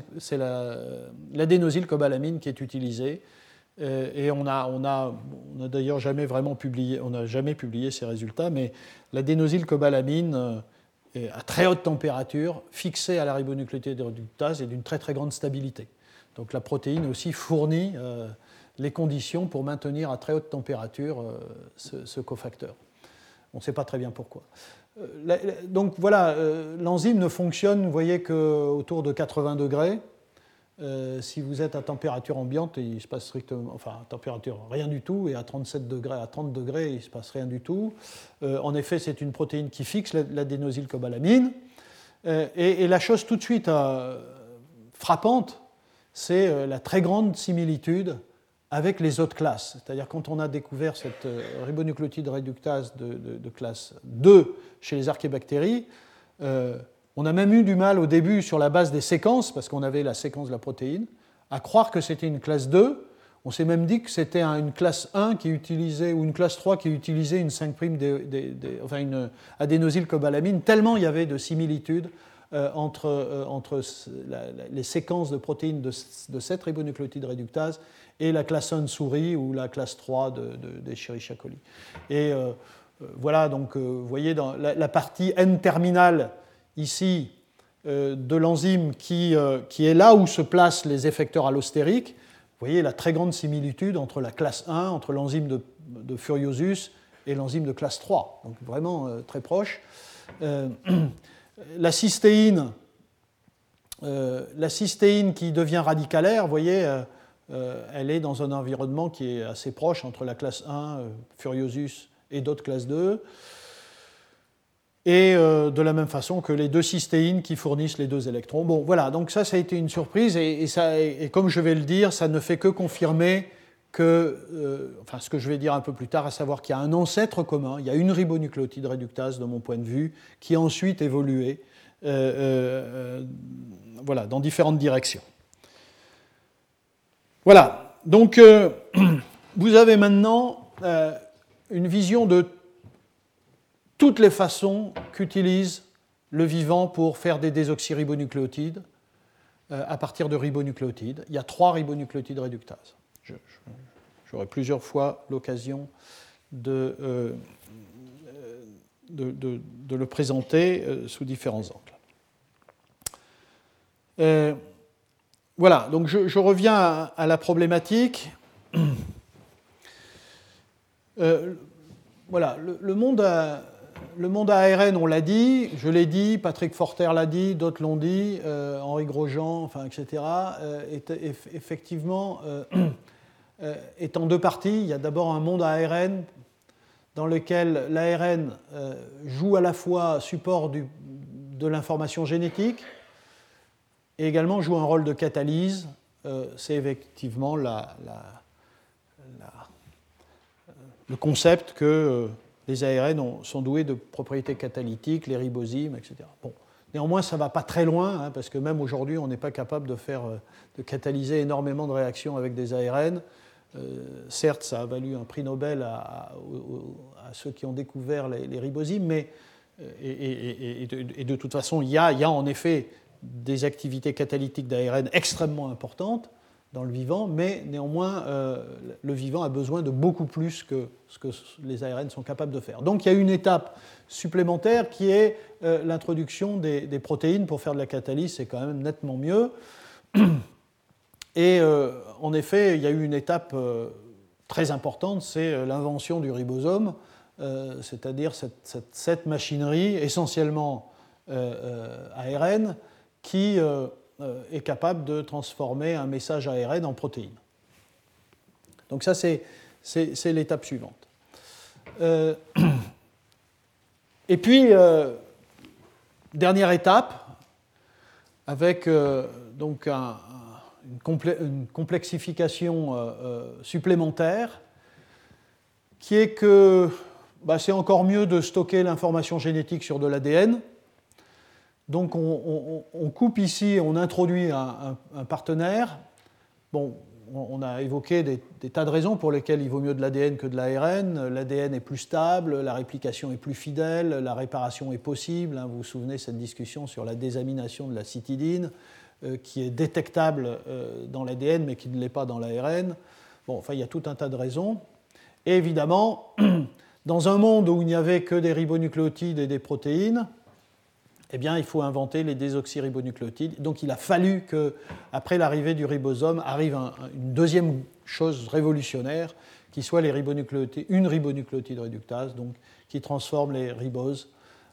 l'adénosylcobalamine qui est utilisée. Et on a d'ailleurs jamais vraiment publié, on n'a jamais publié ces résultats, mais l'adénosylcobalamine à très haute température, fixée à la ribonucléotide réductase et d'une très très grande stabilité. Donc la protéine aussi fournit les conditions pour maintenir à très haute température ce cofacteur. On ne sait pas très bien pourquoi. Donc voilà, l'enzyme ne fonctionne, vous voyez, qu'autour de 80 degrés. Si vous êtes à température ambiante, il se passe strictement, enfin à température rien du tout, et à 37 degrés, à 30 degrés, il ne se passe rien du tout. En effet, c'est une protéine qui fixe l'adénosylcobalamine. Et la chose tout de suite frappante, c'est la très grande similitude avec les autres classes. C'est-à-dire quand on a découvert cette ribonucléotide réductase de classe 2 chez les archébactéries, on a même eu du mal au début sur la base des séquences, parce qu'on avait la séquence de la protéine, à croire que c'était une classe 2. On s'est même dit que c'était une classe 1 qui utilisait, ou une classe 3 qui utilisait une 5', enfin une adénosylcobalamine, tellement il y avait de similitudes entre les séquences de protéines de cette ribonucléotide réductase et la classe 1 de souris ou la classe 3 d'Escherichia coli. Et voilà, donc vous voyez dans la partie N-terminale ici de l'enzyme qui est là où se placent les effecteurs allostériques. Vous voyez la très grande similitude entre la classe 1, entre l'enzyme de Furiosus et l'enzyme de classe 3. Donc vraiment très proche. La cystéine qui devient radicalaire, vous voyez, elle est dans un environnement qui est assez proche entre la classe 1, Furiosus, et d'autres classes 2. Et de la même façon que les deux cystéines qui fournissent les deux électrons. Bon, voilà, donc ça a été une surprise, et comme je vais le dire, ça ne fait que confirmer enfin ce que je vais dire un peu plus tard, à savoir qu'il y a un ancêtre commun, il y a une ribonucléotide réductase, de mon point de vue, qui a ensuite évolué voilà, dans différentes directions. Voilà, donc vous avez maintenant une vision de toutes les façons qu'utilise le vivant pour faire des désoxyribonucléotides à partir de ribonucléotides. Il y a 3 ribonucléotides réductases. J'aurai plusieurs fois l'occasion de le présenter sous différents angles. Voilà, donc je reviens à la problématique. Voilà, le monde ARN, on l'a dit, je l'ai dit, Patrick Forter l'a dit, d'autres l'ont dit, Henri Grosjean, enfin, etc., effectivement est en deux parties. Il y a d'abord un monde ARN dans lequel l'ARN joue à la fois support de l'information génétique et également joue un rôle de catalyse. C'est effectivement le concept que les ARN sont doués de propriétés catalytiques, les ribozymes, etc. Bon. Néanmoins, ça ne va pas très loin, parce que même aujourd'hui, on n'est pas capable de catalyser énormément de réactions avec des ARN. Certes, ça a valu un prix Nobel à ceux qui ont découvert les ribozymes, mais et de toute façon, il y a en effet des activités catalytiques d'ARN extrêmement importantes dans le vivant, mais néanmoins, le vivant a besoin de beaucoup plus que ce que les ARN sont capables de faire. Donc il y a une étape supplémentaire qui est l'introduction des protéines pour faire de la catalyse, c'est quand même nettement mieux. Et en effet, il y a eu une étape très importante, c'est l'invention du ribosome, c'est-à-dire cette machinerie essentiellement ARN qui est capable de transformer un message ARN en protéine. Donc ça, c'est l'étape suivante. Et puis, dernière étape, avec donc une complexification supplémentaire, qui est que c'est encore mieux de stocker l'information génétique sur de l'ADN. Donc on coupe ici, on introduit un partenaire. Bon, on a évoqué des tas de raisons pour lesquelles il vaut mieux de l'ADN que de l'ARN. L'ADN est plus stable, la réplication est plus fidèle, la réparation est possible. Vous vous souvenez de cette discussion sur la désamination de la cytidine, qui est détectable dans l'ADN mais qui ne l'est pas dans l'ARN. Bon, enfin, il y a tout un tas de raisons. Et évidemment, dans un monde où il n'y avait que des ribonucléotides et des protéines, eh bien, il faut inventer les désoxyribonucléotides. Donc, il a fallu qu'après l'arrivée du ribosome, arrive une deuxième chose révolutionnaire, qui soit une ribonucléotide réductase, donc, qui transforme les riboses,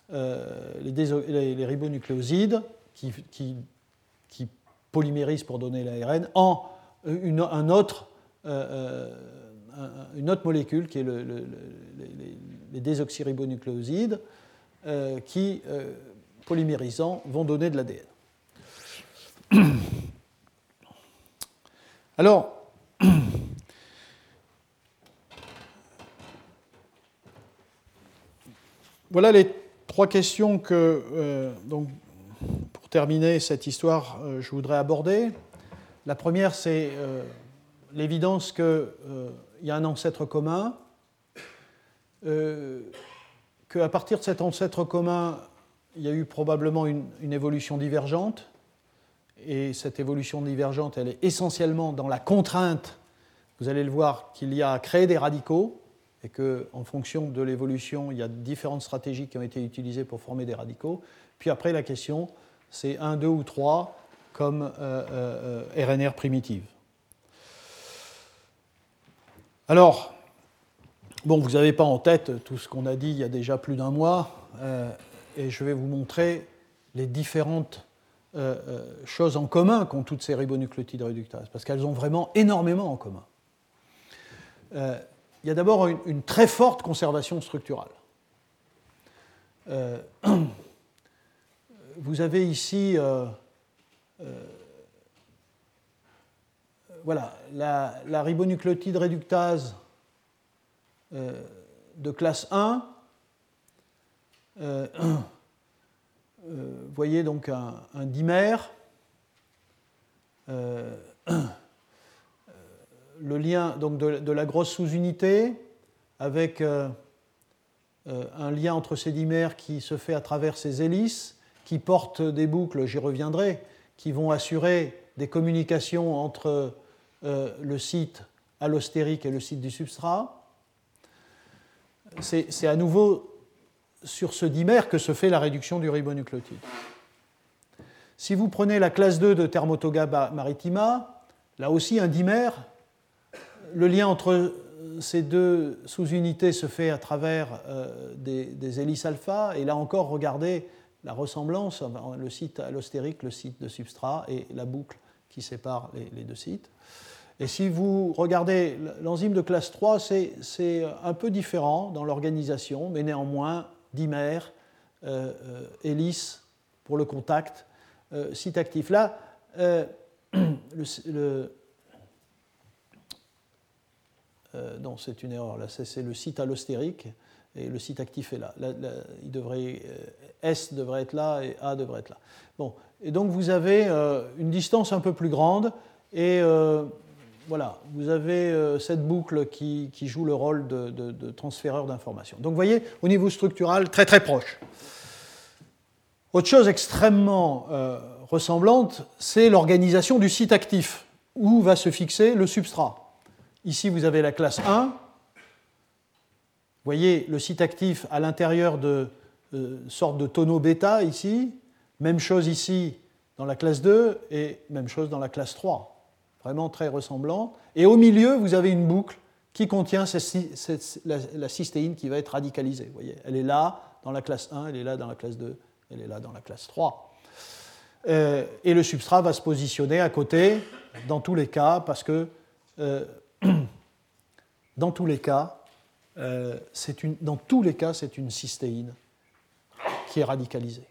les ribonucléosides, qui polymérisent pour donner l'ARN, en une autre molécule, qui est les désoxyribonucléosides, qui polymérisants vont donner de l'ADN. Alors, voilà les trois questions que, donc, pour terminer cette histoire, je voudrais aborder. La première, c'est l'évidence qu'il y a un ancêtre commun, qu'à partir de cet ancêtre commun, il y a eu probablement une évolution divergente, et cette évolution divergente, elle est essentiellement dans la contrainte, vous allez le voir, qu'il y a à créer des radicaux, et qu'en fonction de l'évolution, il y a différentes stratégies qui ont été utilisées pour former des radicaux. Puis après, la question, c'est 1, 2 ou 3 comme RNR primitive. Alors, bon, vous n'avez pas en tête tout ce qu'on a dit il y a déjà plus d'un mois, et je vais vous montrer les différentes choses en commun qu'ont toutes ces ribonucléotides réductases, parce qu'elles ont vraiment énormément en commun. Il y a d'abord une très forte conservation structurale. Vous avez ici voilà, la ribonucléotide réductase de classe 1. Vous voyez donc un dimère. Le lien donc de la grosse sous-unité avec un lien entre ces dimères qui se fait à travers ces hélices, qui portent des boucles, j'y reviendrai, qui vont assurer des communications entre le site allostérique et le site du substrat. C'est à nouveau sur ce dimère que se fait la réduction du ribonucléotide. Si vous prenez la classe 2 de Thermotoga maritima, là aussi un dimère, le lien entre ces deux sous-unités se fait à travers des hélices alpha, et là encore, regardez la ressemblance, le site allostérique, le site de substrat, et la boucle qui sépare les deux sites. Et si vous regardez l'enzyme de classe 3, c'est un peu différent dans l'organisation, mais néanmoins, dimère, hélice pour le contact, site actif. Là, non, c'est une erreur. Là, c'est le site allostérique et le site actif est là. S devrait être là et A devrait être là. Bon, et donc vous avez une distance un peu plus grande et voilà, vous avez cette boucle qui joue le rôle de transféreur d'informations. Donc vous voyez, au niveau structural, très très proche. Autre chose extrêmement ressemblante, c'est l'organisation du site actif, où va se fixer le substrat. Ici, vous avez la classe 1. Vous voyez le site actif à l'intérieur de sorte de tonneau bêta ici. Même chose ici dans la classe 2 et même chose dans la classe 3. Vraiment très ressemblant. Et au milieu, vous avez une boucle qui contient la cystéine qui va être radicalisée. Vous voyez, elle est là dans la classe 1, elle est là dans la classe 2, elle est là dans la classe 3. Et le substrat va se positionner à côté dans tous les cas, parce que dans tous les cas, c'est une cystéine qui est radicalisée.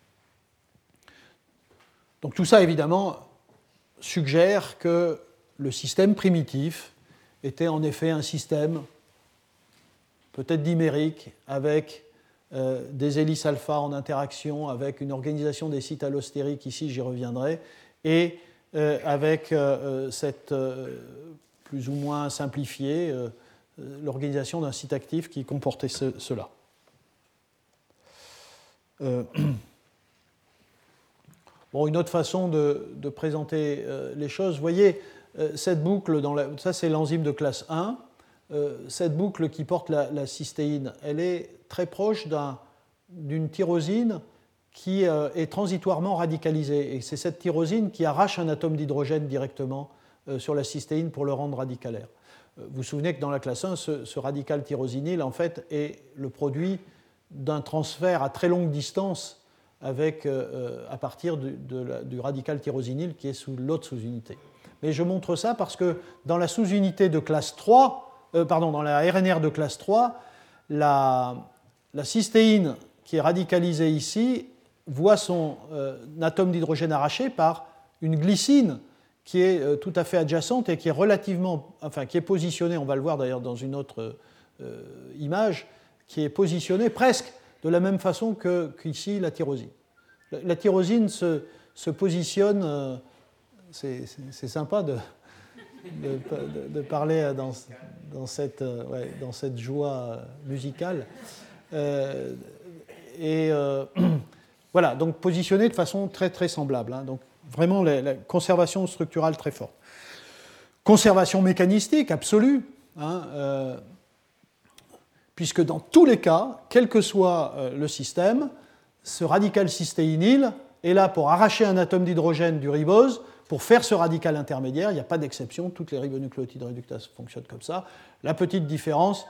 Donc tout ça, évidemment, suggère que le système primitif était en effet un système peut-être dimérique, avec des hélices alpha en interaction, avec une organisation des sites allostériques, ici j'y reviendrai, et avec cette plus ou moins simplifiée l'organisation d'un site actif qui comportait cela. Bon, une autre façon de présenter les choses, vous voyez, cette boucle, ça c'est l'enzyme de classe 1, cette boucle qui porte la cystéine, elle est très proche d'une tyrosine qui est transitoirement radicalisée. Et c'est cette tyrosine qui arrache un atome d'hydrogène directement sur la cystéine pour le rendre radicalaire. Vous vous souvenez que dans la classe 1, ce radical tyrosinyle, en fait, est le produit d'un transfert à très longue distance à partir du radical tyrosinyl qui est sous l'autre sous-unité. Mais je montre ça parce que dans la sous-unité de classe 3, dans la RNR de classe 3, la cystéine qui est radicalisée ici voit son atome d'hydrogène arraché par une glycine qui est tout à fait adjacente et qui est qui est positionnée, on va le voir d'ailleurs dans une autre image, qui est positionnée presque de la même façon qu'ici la tyrosine. La tyrosine se positionne, c'est sympa de parler dans cette joie musicale, voilà, donc positionnée de façon très très semblable, hein, donc vraiment la conservation structurale très forte. Conservation mécanistique absolue, hein, puisque dans tous les cas, quel que soit le système, ce radical cystéinyl est là pour arracher un atome d'hydrogène du ribose, pour faire ce radical intermédiaire. Il n'y a pas d'exception, toutes les ribonucléotides réductases fonctionnent comme ça. La petite différence,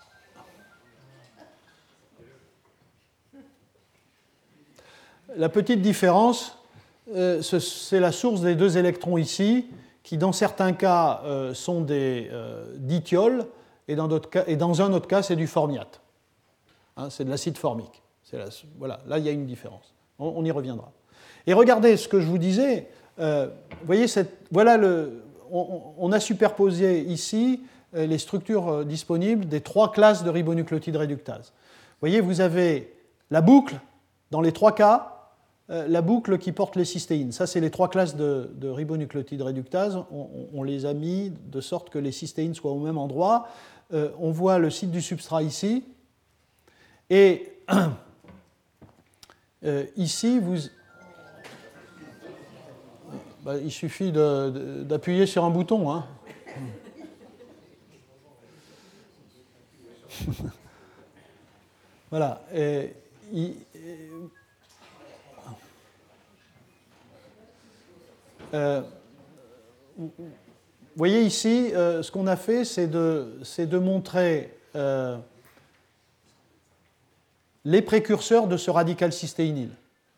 c'est la source des deux électrons ici, qui dans certains cas sont des dithiols, et dans un autre cas, c'est du formiate. Hein, c'est de l'acide formique. Voilà, là, il y a une différence. On y reviendra. Et regardez ce que je vous disais. Vous voyez, on a superposé ici les structures disponibles des trois classes de ribonucléotides réductases. Vous voyez, vous avez la boucle, dans les trois cas, la boucle qui porte les cystéines. Ça, c'est les trois classes de ribonucléotides réductases. On les a mis de sorte que les cystéines soient au même endroit. On voit le site du substrat ici. Et ici, il suffit d'appuyer sur un bouton. Hein. Voilà. Vous voyez ici, ce qu'on a fait, c'est de montrer les précurseurs de ce radical cystéinyl.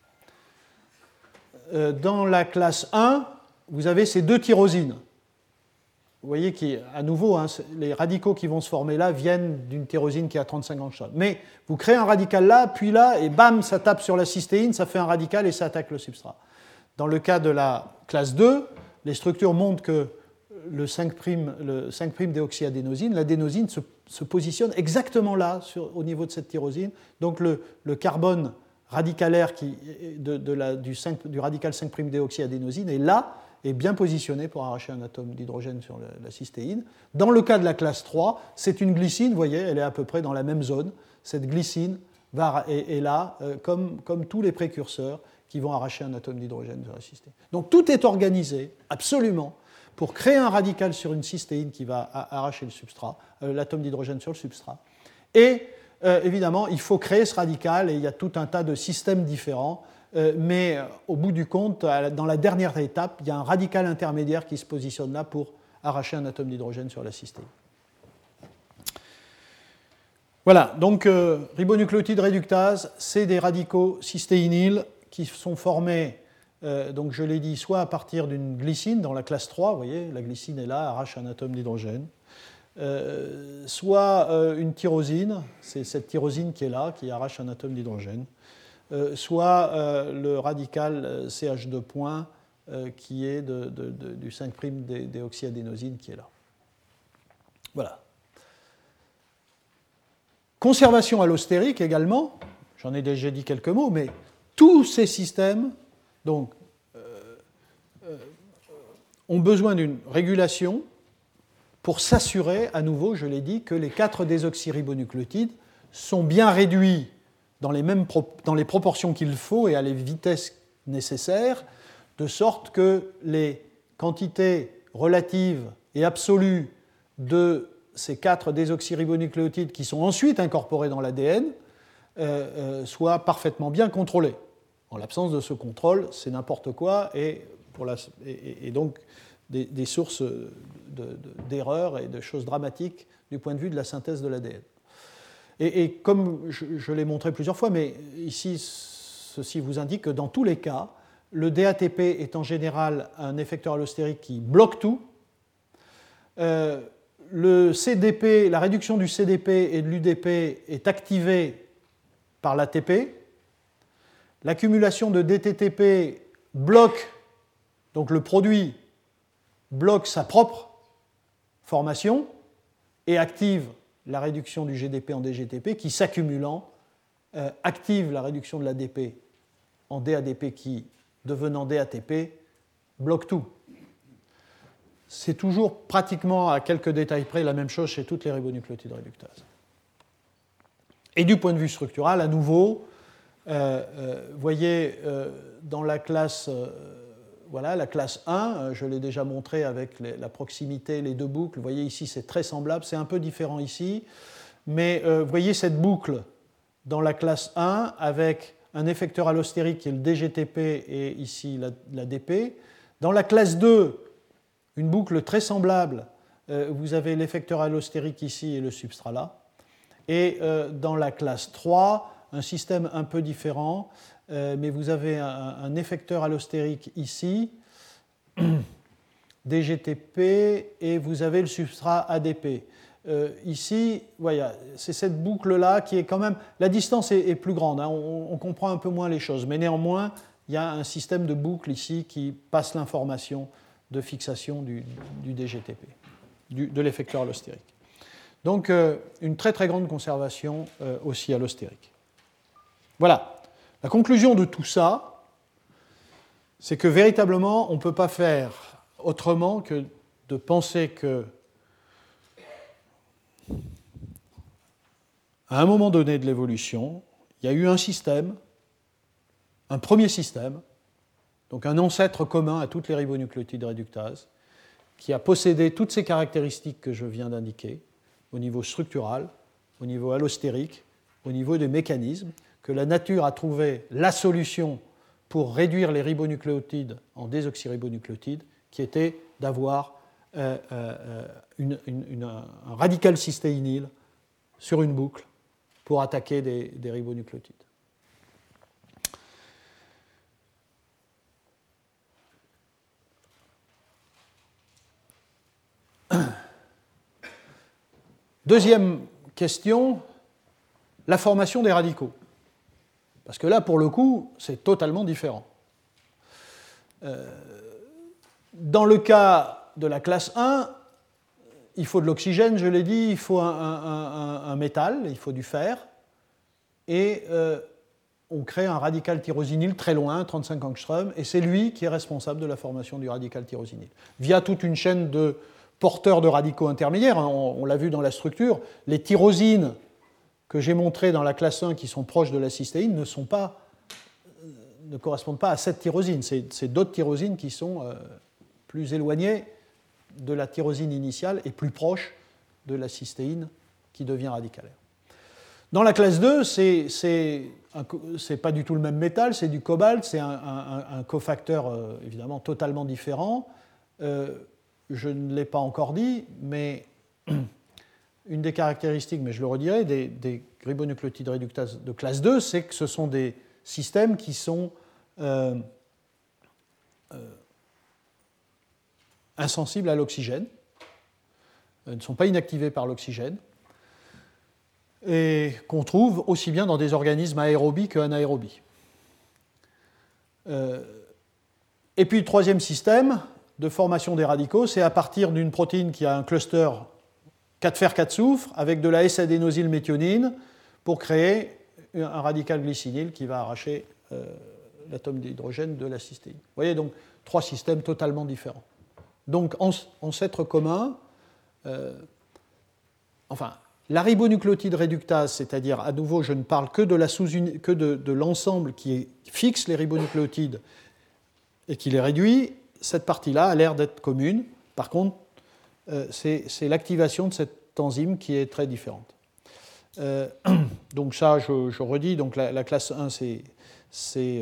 Dans la classe 1, vous avez ces deux tyrosines. Vous voyez qu'à nouveau, hein, les radicaux qui vont se former là viennent d'une tyrosine qui a 35 angstroms. Mais vous créez un radical là, puis là, et bam, ça tape sur la cystéine, ça fait un radical et ça attaque le substrat. Dans le cas de la classe 2, les structures montrent que le 5' déoxyadénosine, l'adénosine se positionne exactement là, au niveau de cette tyrosine. Donc le carbone radicalaire du radical 5' déoxyadénosine est là, est bien positionné pour arracher un atome d'hydrogène sur la cystéine. Dans le cas de la classe 3, c'est une glycine, vous voyez, elle est à peu près dans la même zone. Cette glycine est là, comme tous les précurseurs qui vont arracher un atome d'hydrogène sur la cystéine. Donc tout est organisé, absolument, pour créer un radical sur une cystéine qui va arracher le substrat, l'atome d'hydrogène sur le substrat. Et évidemment, il faut créer ce radical, et il y a tout un tas de systèmes différents, mais au bout du compte, dans la dernière étape, il y a un radical intermédiaire qui se positionne là pour arracher un atome d'hydrogène sur la cystéine. Voilà, donc ribonucléotide réductase, c'est des radicaux cystéinyles qui sont formés, donc je l'ai dit, soit à partir d'une glycine dans la classe 3, vous voyez, la glycine est là, arrache un atome d'hydrogène, soit une tyrosine, c'est cette tyrosine qui est là, qui arrache un atome d'hydrogène, soit le radical CH2 point, qui est du 5' déoxyadénosine qui est là. Voilà. Conservation allostérique également, j'en ai déjà dit quelques mots, mais tous ces systèmes donc, ont besoin d'une régulation pour s'assurer, à nouveau, je l'ai dit, que les 4 désoxyribonucléotides sont bien réduits dans les proportions qu'il faut et à les vitesses nécessaires, de sorte que les quantités relatives et absolues de ces 4 désoxyribonucléotides qui sont ensuite incorporés dans l'ADN soient parfaitement bien contrôlées. En l'absence de ce contrôle, c'est n'importe quoi et donc des sources d'erreurs et de choses dramatiques du point de vue de la synthèse de l'ADN. Et comme je l'ai montré plusieurs fois, mais ici, ceci vous indique que dans tous les cas, le DATP est en général un effecteur allostérique qui bloque tout. Le CDP, la réduction du CDP et de l'UDP est activée par l'ATP. L'accumulation de DTTP bloque, donc le produit bloque sa propre formation et active la réduction du GDP en DGTP qui, s'accumulant, active la réduction de l'ADP en DADP qui, devenant DATP, bloque tout. C'est toujours pratiquement à quelques détails près la même chose chez toutes les ribonucléotides réductases. Et du point de vue structural, à nouveau, vous voyez dans la classe, voilà, la classe 1, je l'ai déjà montré avec la proximité, les deux boucles. Vous voyez ici, c'est très semblable, c'est un peu différent ici, mais vous voyez cette boucle dans la classe 1 avec un effecteur allostérique qui est le DGTP et ici l'ADP. Dans la classe 2, une boucle très semblable, vous avez l'effecteur allostérique ici et le substrat là. Et dans la classe 3, un système un peu différent, mais vous avez un effecteur allostérique ici, DGTP, et vous avez le substrat ADP. Ici, voilà, c'est cette boucle-là qui est quand même... La distance est plus grande, hein, on comprend un peu moins les choses, mais néanmoins, il y a un système de boucle ici qui passe l'information de fixation du DGTP, de l'effecteur allostérique. Donc, une très très grande conservation aussi allostérique. Voilà. La conclusion de tout ça, c'est que véritablement, on ne peut pas faire autrement que de penser que, à un moment donné de l'évolution, il y a eu un système, un premier système, donc un ancêtre commun à toutes les ribonucléotides réductases, qui a possédé toutes ces caractéristiques que je viens d'indiquer, au niveau structural, au niveau allostérique, au niveau des mécanismes, que la nature a trouvé la solution pour réduire les ribonucléotides en désoxyribonucléotides, qui était d'avoir un radical cystéinyle sur une boucle pour attaquer des ribonucléotides. Deuxième question, la formation des radicaux. Parce que là, pour le coup, c'est totalement différent. Dans le cas de la classe 1, il faut de l'oxygène, je l'ai dit, il faut un métal, il faut du fer, et on crée un radical tyrosinyle très loin, 35 angstroms, et c'est lui qui est responsable de la formation du radical tyrosinyle, via toute une chaîne de porteurs de radicaux intermédiaires. On l'a vu dans la structure, les tyrosines que j'ai montrées dans la classe 1 qui sont proches de la cystéine ne correspondent pas à cette tyrosine. C'est d'autres tyrosines qui sont plus éloignées de la tyrosine initiale et plus proches de la cystéine qui devient radicalaire. Dans la classe 2, c'est pas du tout le même métal, c'est du cobalt, c'est un cofacteur évidemment totalement différent. Je ne l'ai pas encore dit, mais une des caractéristiques, mais je le redirai, des ribonucléotides réductases de classe 2, c'est que ce sont des systèmes qui sont insensibles à l'oxygène, ne sont pas inactivés par l'oxygène, et qu'on trouve aussi bien dans des organismes aérobies qu'anaérobies. Et puis le troisième système de formation des radicaux, c'est à partir d'une protéine qui a un cluster 4 fer 4 soufre avec de la S-adénosylméthionine pour créer un radical glycinyl qui va arracher l'atome d'hydrogène de la cystéine. Vous voyez donc 3 systèmes totalement différents. Donc ancêtre commun, la ribonucléotide réductase, c'est-à-dire à nouveau je ne parle que de l'ensemble qui fixe les ribonucléotides et qui les réduit, cette partie-là a l'air d'être commune. Par contre, c'est l'activation de cette enzyme qui est très différente. Donc ça, je redis, donc la classe 1, c'est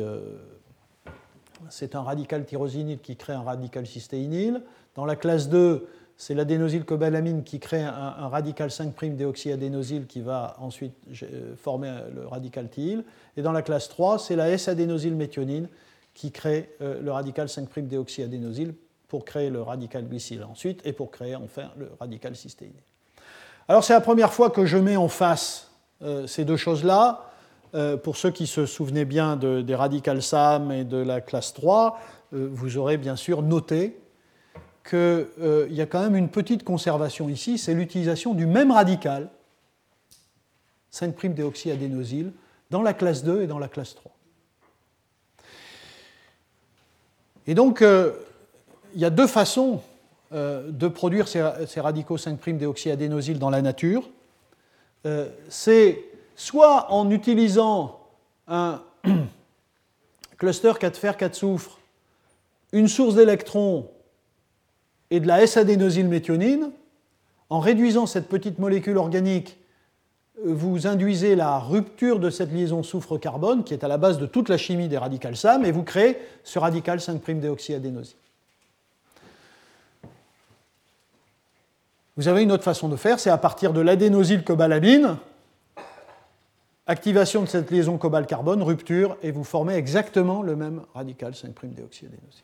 un radical tyrosinyle qui crée un radical cystéinyl. Dans la classe 2, c'est l'adénosylcobalamine qui crée un radical 5'-déoxyadénosyl qui va ensuite former le radical thiyle. Et dans la classe 3, c'est la S-adénosylméthionine qui crée le radical 5'-déoxyadénosyl pour créer le radical glycyl ensuite et pour créer enfin le radical cystéinyl. Alors c'est la première fois que je mets en face ces deux choses-là. Pour ceux qui se souvenaient bien des radicals SAM et de la classe 3, vous aurez bien sûr noté qu'il y a quand même une petite conservation ici, c'est l'utilisation du même radical, 5'-déoxyadénosyl, dans la classe 2 et dans la classe 3. Et donc, il y a deux façons de produire ces radicaux 5'-déoxyadénosyl dans la nature. C'est soit en utilisant un cluster 4 fer 4 soufre, une source d'électrons et de la S-adénosylméthionine, en réduisant cette petite molécule organique, vous induisez la rupture de cette liaison soufre-carbone qui est à la base de toute la chimie des radicals SAM et vous créez ce radical 5'-déoxyadénosyl. Vous avez une autre façon de faire, c'est à partir de l'adénosylcobalamine, activation de cette liaison cobalt-carbone, rupture, et vous formez exactement le même radical 5'-déoxyadénosyl.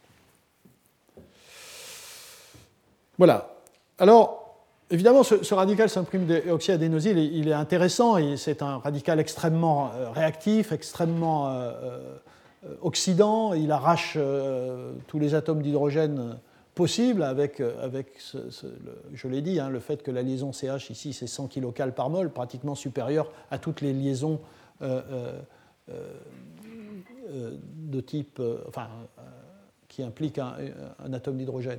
Voilà. Alors, évidemment, ce radical 5'-déoxyadénosyl, il est intéressant, et c'est un radical extrêmement réactif, extrêmement oxydant, il arrache tous les atomes d'hydrogène possibles avec je l'ai dit, le fait que la liaison CH ici, c'est 100 kcal par mol, pratiquement supérieur à toutes les liaisons de type, qui impliquent un atome d'hydrogène.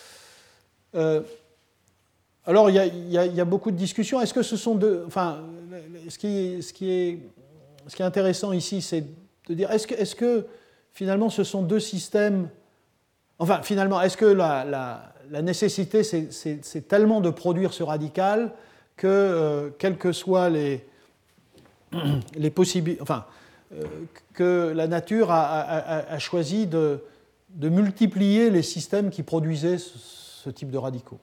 Alors, il y a beaucoup de discussions. Est-ce que ce sont deux... ce qui est intéressant ici, c'est de dire, est-ce que finalement, ce sont deux systèmes... finalement, est-ce que la nécessité, c'est tellement de produire ce radical que, quelles que soient les possibilités... que la nature a choisi de multiplier les systèmes qui produisaient ce type de radicaux.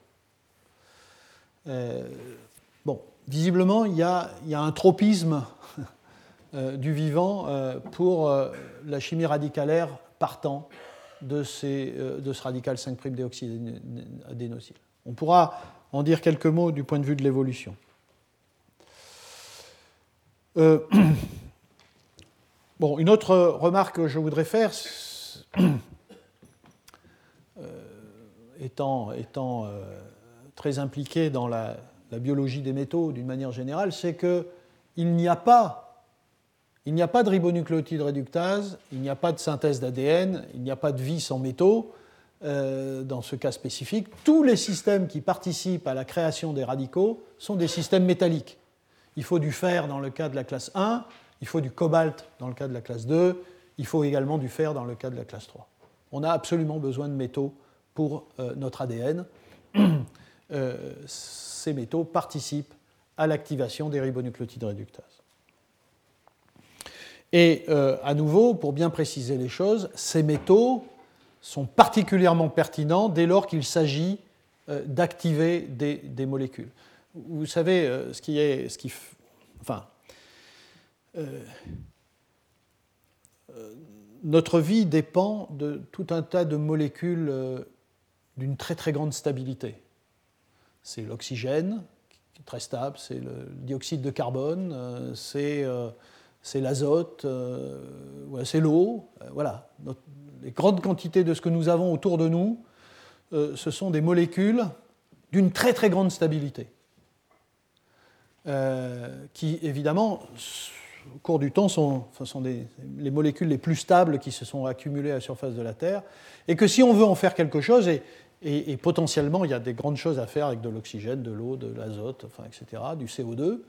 Visiblement, il y a un tropisme du vivant pour la chimie radicalaire partant de ce radical 5'-déoxyadénosyl. On pourra en dire quelques mots du point de vue de l'évolution. Une autre remarque que je voudrais faire, étant très impliqué dans la biologie des métaux d'une manière générale, c'est qu'il n'y a pas de ribonucléotide réductase, il n'y a pas de synthèse d'ADN, il n'y a pas de vie sans métaux. Dans ce cas spécifique, tous les systèmes qui participent à la création des radicaux sont des systèmes métalliques. Il faut du fer dans le cas de la classe 1, il faut du cobalt dans le cas de la classe 2, il faut également du fer dans le cas de la classe 3. On a absolument besoin de métaux pour notre ADN. Ces métaux participent à l'activation des ribonucléotides réductases. Et à nouveau, pour bien préciser les choses, ces métaux sont particulièrement pertinents dès lors qu'il s'agit d'activer des molécules. vous savez, enfin, notre vie dépend de tout un tas de molécules d'une très très grande stabilité. C'est l'oxygène, qui est très stable, c'est le dioxyde de carbone, c'est l'azote, c'est l'eau. Voilà. Les grandes quantités de ce que nous avons autour de nous, ce sont des molécules d'une très très grande stabilité, qui évidemment, au cours du temps, sont les molécules les plus stables qui se sont accumulées à la surface de la Terre, et que si on veut en faire quelque chose, et potentiellement il y a des grandes choses à faire avec de l'oxygène, de l'eau, de l'azote, etc., du CO2,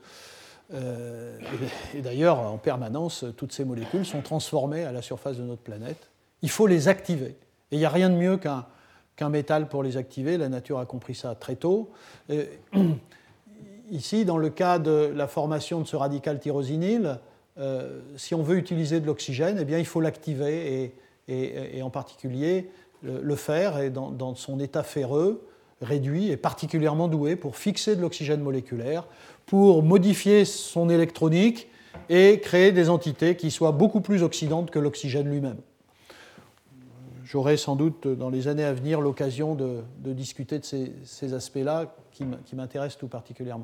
et d'ailleurs, en permanence, toutes ces molécules sont transformées à la surface de notre planète. Il faut les activer. Et il n'y a rien de mieux qu'un métal pour les activer. La nature a compris ça très tôt. Ici, dans le cas de la formation de ce radical tyrosinyle, si on veut utiliser de l'oxygène, eh bien, il faut l'activer, et en particulier le fer est dans son état ferreux, réduit, est particulièrement doué pour fixer de l'oxygène moléculaire, pour modifier son électronique et créer des entités qui soient beaucoup plus oxydantes que l'oxygène lui-même. J'aurai sans doute dans les années à venir l'occasion de discuter de ces aspects-là qui m'intéressent tout particulièrement.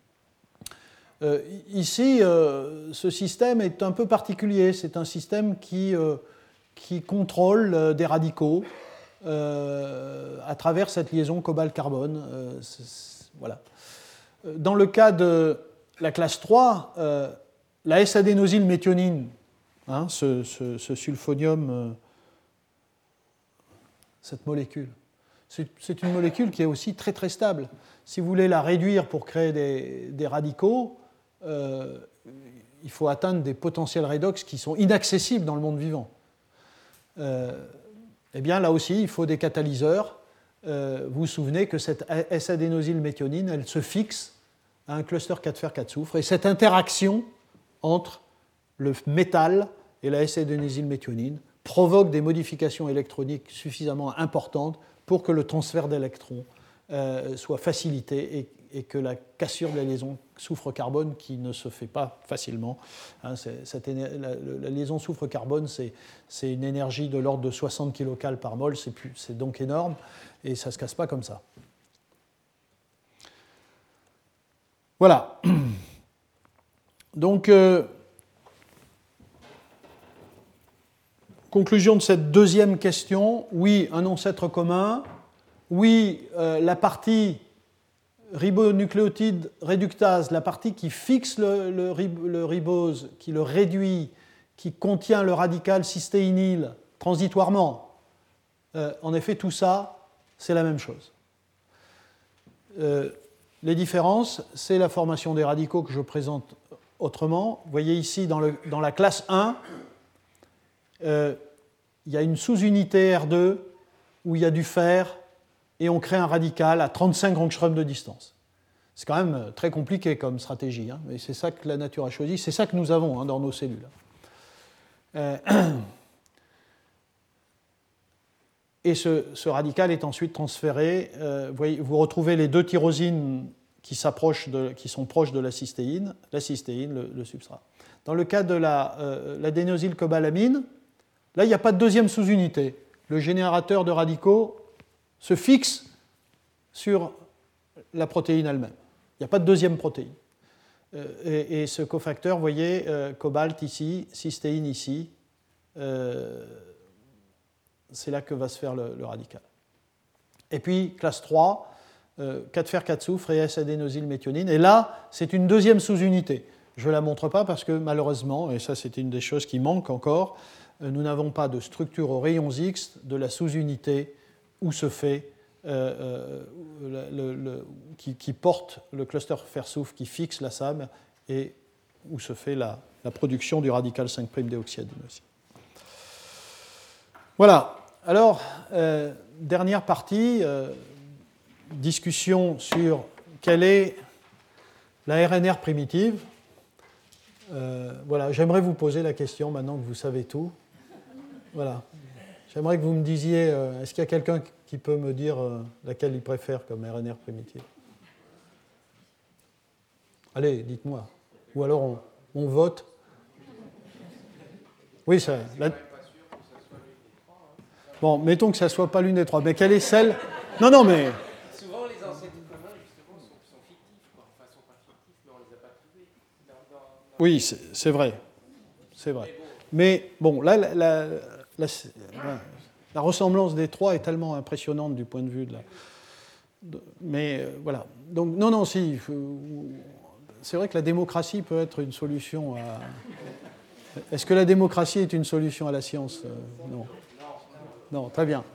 Ici, ce système est un peu particulier. C'est un système qui contrôle des radicaux à travers cette liaison cobalt-carbone. Voilà. Dans le cas de la classe 3, la S-adénosylméthionine, ce sulfonium, cette molécule, c'est une molécule qui est aussi très très stable. Si vous voulez la réduire pour créer des radicaux, il faut atteindre des potentiels redox qui sont inaccessibles dans le monde vivant. Eh bien, là aussi, il faut des catalyseurs. Vous vous souvenez que cette S-adénosylméthionine, elle se fixe à un cluster 4 fer 4 soufre. Et cette interaction entre le métal et la S-adénosylméthionine provoque des modifications électroniques suffisamment importantes pour que le transfert d'électrons soit facilité et que la cassure de la liaison soufre-carbone, qui ne se fait pas facilement, la liaison soufre-carbone, c'est une énergie de l'ordre de 60 kcal par mol, c'est donc énorme, et ça ne se casse pas comme ça. Voilà. Donc, conclusion de cette deuxième question. Oui, un ancêtre commun. Oui, la partie ribonucléotide réductase, la partie qui fixe le ribose, qui le réduit, qui contient le radical cystéinyle transitoirement. En effet, tout ça, c'est la même chose. Les différences, c'est la formation des radicaux que je présente autrement. Vous voyez ici, dans la classe 1, il y a une sous-unité R2 où il y a du fer et on crée un radical à 35 Ångström de distance. C'est quand même très compliqué comme stratégie, mais c'est ça que la nature a choisi, c'est ça que nous avons dans nos cellules. Et ce radical est ensuite transféré. Vous retrouvez les deux tyrosines qui sont proches de la cystéine, le substrat. Dans le cas de l'adénosylcobalamine, là, il n'y a pas de deuxième sous-unité. Le générateur de radicaux se fixe sur la protéine elle-même. Il n'y a pas de deuxième protéine. Et ce cofacteur, vous voyez, cobalt ici, cystéine ici, c'est là que va se faire le radical. Et puis, classe 3, 4 fer 4 soufre et S-adénosylméthionine. Et là, c'est une deuxième sous-unité. Je ne la montre pas parce que malheureusement, et ça c'est une des choses qui manquent encore, nous n'avons pas de structure aux rayons X de la sous-unité où se fait, qui porte le cluster fer-soufre, qui fixe la SAM et où se fait la production du radical 5'-déoxyadénosine. Voilà. Alors, dernière partie, discussion sur quelle est la RNR primitive. Voilà, j'aimerais vous poser la question maintenant que vous savez tout. Voilà. J'aimerais que vous me disiez, est-ce qu'il y a quelqu'un qui peut me dire laquelle il préfère comme RNR primitive ? Allez, dites-moi. Ou alors on vote. Oui, ça. Bon, mettons que ça ne soit pas l'une des trois. Mais quelle est celle. Non, non, mais. Souvent, les ancêtres communs, justement, sont fictifs. Enfin, sont pas fictifs, mais on ne les a pas trouvés. Oui, c'est vrai. C'est vrai. Mais bon, là, la ressemblance des trois est tellement impressionnante du point de vue de la. Mais voilà. Donc, non, non, si. C'est vrai que la démocratie peut être une solution à. Est-ce que la démocratie est une solution à la science? Non. Non, très bien.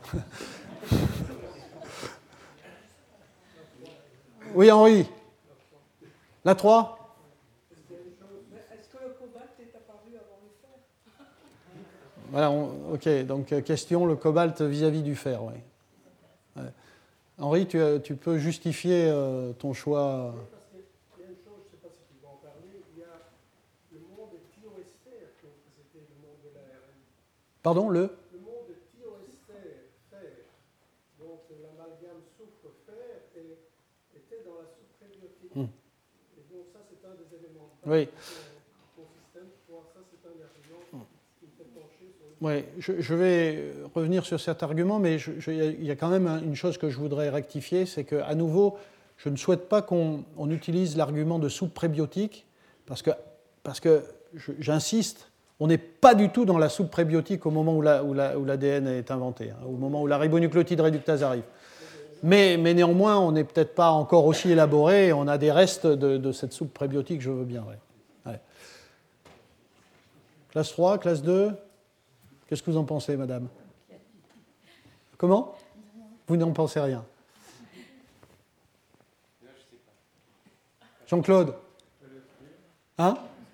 Oui, Henri. La 3. Est-ce que le cobalt est apparu avant le fer? Voilà, ok. Donc, question, le cobalt vis-à-vis du fer, oui. Ouais. Henri, tu peux justifier ton choix. Parce qu'il y a une chose, je ne sais pas si tu vas en parler, il y a le monde thioester, donc c'était le monde de l'ARN. Pardon, le monde thioester, fer, donc l'amalgame soufre-fer, était dans la soupe prébiotique. Et donc ça, c'est un des éléments de oui. consistance. Ça, c'est un argument qui me fait pencher sur le... Oui, je vais revenir sur cet argument, mais il y a quand même une chose que je voudrais rectifier, c'est qu'à nouveau, je ne souhaite pas qu'on utilise l'argument de soupe prébiotique, parce que j'insiste, on n'est pas du tout dans la soupe prébiotique au moment où l'ADN est inventé, au moment où la ribonucléotide réductase arrive. Mais néanmoins, on n'est peut-être pas encore aussi élaboré, on a des restes de cette soupe prébiotique, je veux bien. Ouais. Ouais. Classe 3, classe 2. Qu'est-ce que vous en pensez, madame? Comment? Vous n'en pensez rien. Jean-Claude? Hein?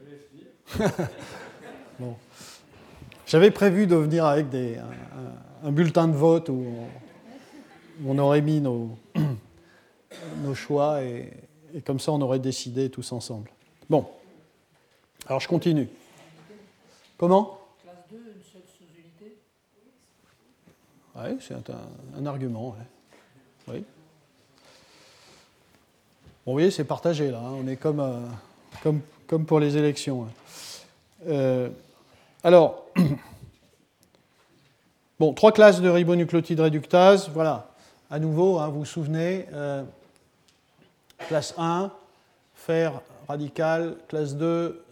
Bon. J'avais prévu de venir avec un bulletin de vote où on aurait mis nos choix et comme ça on aurait décidé tous ensemble. Bon. Alors je continue. Comment? Classe 2, une seule sous-unité? Oui, c'est un argument. Ouais. Oui. Bon, vous voyez, c'est partagé là. On est comme pour les élections. Alors, bon, 3 classes de ribonucléotide réductase. Voilà. À nouveau, vous vous souvenez, classe 1, fer radical, classe 2,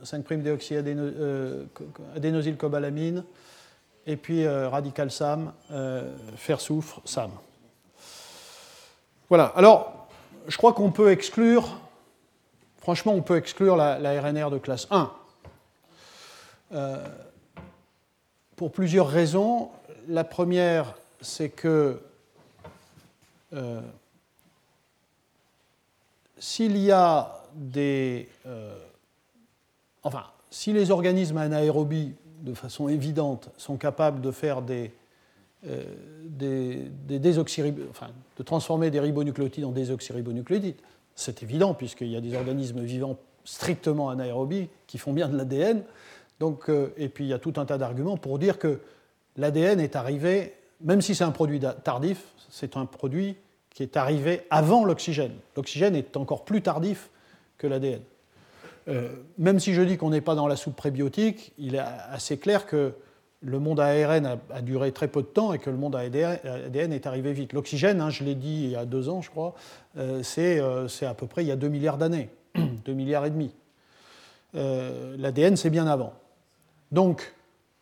5'-déoxyadénosylcobalamine, et puis radical SAM, fer-soufre, SAM. Voilà. Alors, je crois qu'on peut exclure, franchement, on peut exclure la RNR de classe 1. Pour plusieurs raisons. La première, c'est que s'il y a si les organismes anaérobies, de façon évidente, sont capables de faire de transformer des ribonucléotides en désoxyribonucléotides, c'est évident, puisqu'il y a des organismes vivants strictement anaérobies qui font bien de l'ADN. Donc, et puis il y a tout un tas d'arguments pour dire que l'ADN est arrivé, même si c'est un produit tardif, c'est un produit qui est arrivé avant l'oxygène. L'oxygène est encore plus tardif que l'ADN. Même si je dis qu'on n'est pas dans la soupe prébiotique, il est assez clair que le monde ARN a duré très peu de temps et que le monde ADN est arrivé vite. L'oxygène, je l'ai dit il y a 2 ans, je crois, c'est à peu près il y a 2 milliards d'années, 2 milliards et demi. L'ADN, c'est bien avant. Donc,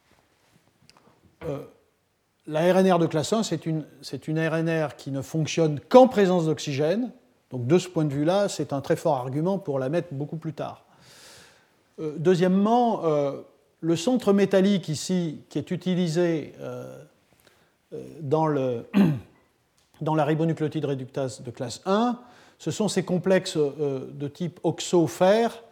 la RNR de classe 1, c'est une RNR qui ne fonctionne qu'en présence d'oxygène. Donc, de ce point de vue-là, c'est un très fort argument pour la mettre beaucoup plus tard. Deuxièmement, le centre métallique ici, qui est utilisé dans la ribonucléotide réductase de classe 1, ce sont ces complexes de type oxo-fer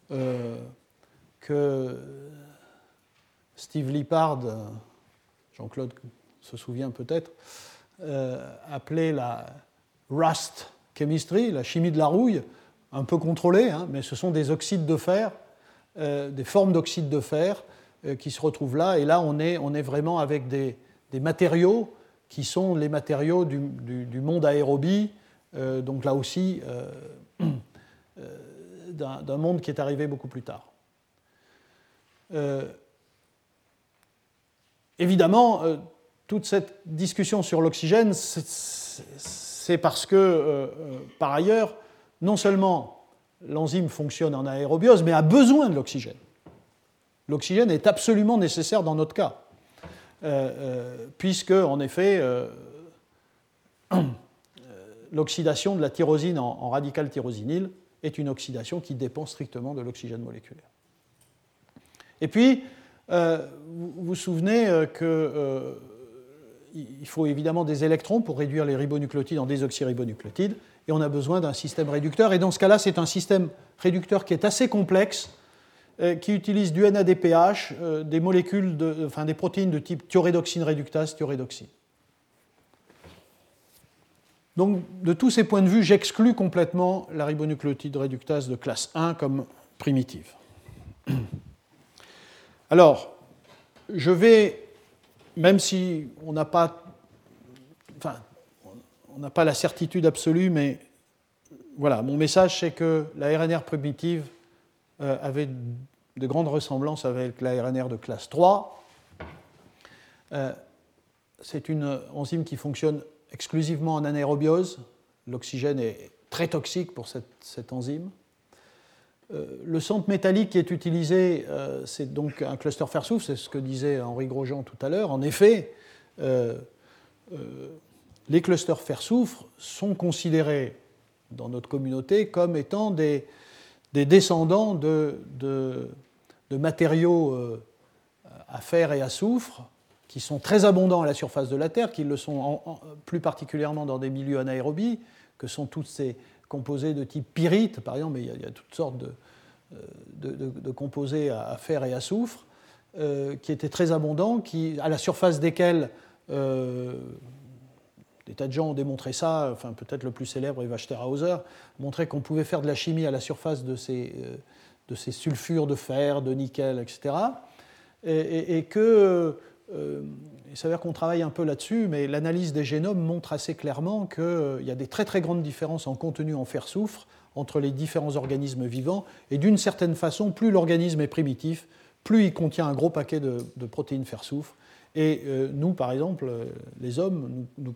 que Steve Lippard, Jean-Claude se souvient peut-être, appelait la rust chemistry, la chimie de la rouille, un peu contrôlée, mais ce sont des oxydes de fer, des formes d'oxydes de fer qui se retrouvent là. Et là, on est vraiment avec des matériaux qui sont les matériaux du monde aérobie. Donc là aussi, d'un monde qui est arrivé beaucoup plus tard. Évidemment, toute cette discussion sur l'oxygène, c'est parce que, par ailleurs, non seulement l'enzyme fonctionne en aérobiose, mais a besoin de l'oxygène. L'oxygène est absolument nécessaire dans notre cas, puisque, en effet, l'oxydation de la tyrosine en radical tyrosinyle est une oxydation qui dépend strictement de l'oxygène moléculaire. Et puis, vous vous souvenez qu'il faut évidemment des électrons pour réduire les ribonucléotides en désoxyribonucléotides, et on a besoin d'un système réducteur. Et dans ce cas-là, c'est un système réducteur qui est assez complexe, qui utilise du NADPH, des molécules, des protéines de type thiorédoxine réductase, thiorédoxine. Donc, de tous ces points de vue, j'exclus complètement la ribonucléotide réductase de classe 1 comme primitive. Alors, je vais, même si on n'a pas la certitude absolue, mais voilà, mon message, c'est que la RNR primitive avait de grandes ressemblances avec la RNR de classe 3. C'est une enzyme qui fonctionne exclusivement en anaérobiose. L'oxygène est très toxique pour cette enzyme. Le centre métallique qui est utilisé, c'est donc un cluster fer-soufre, c'est ce que disait Henri Grosjean tout à l'heure. En effet, les clusters fer-soufre sont considérés dans notre communauté comme étant des descendants de matériaux à fer et à soufre qui sont très abondants à la surface de la Terre, qui le sont plus particulièrement dans des milieux anaérobies, que sont tous ces composés de type pyrite, par exemple, mais il y a toutes sortes de composés à fer et à soufre, qui étaient très abondants, à la surface desquels des tas de gens ont démontré ça, enfin peut-être le plus célèbre est Wachter-Hauser, montrait qu'on pouvait faire de la chimie à la surface de ces sulfures de fer, de nickel, etc. Et que il s'avère qu'on travaille un peu là-dessus, mais l'analyse des génomes montre assez clairement qu'il y a des très très grandes différences en contenu en fer-soufre entre les différents organismes vivants, et d'une certaine façon, plus l'organisme est primitif, plus il contient un gros paquet de protéines fer-soufre. Et nous, par exemple, les hommes, nous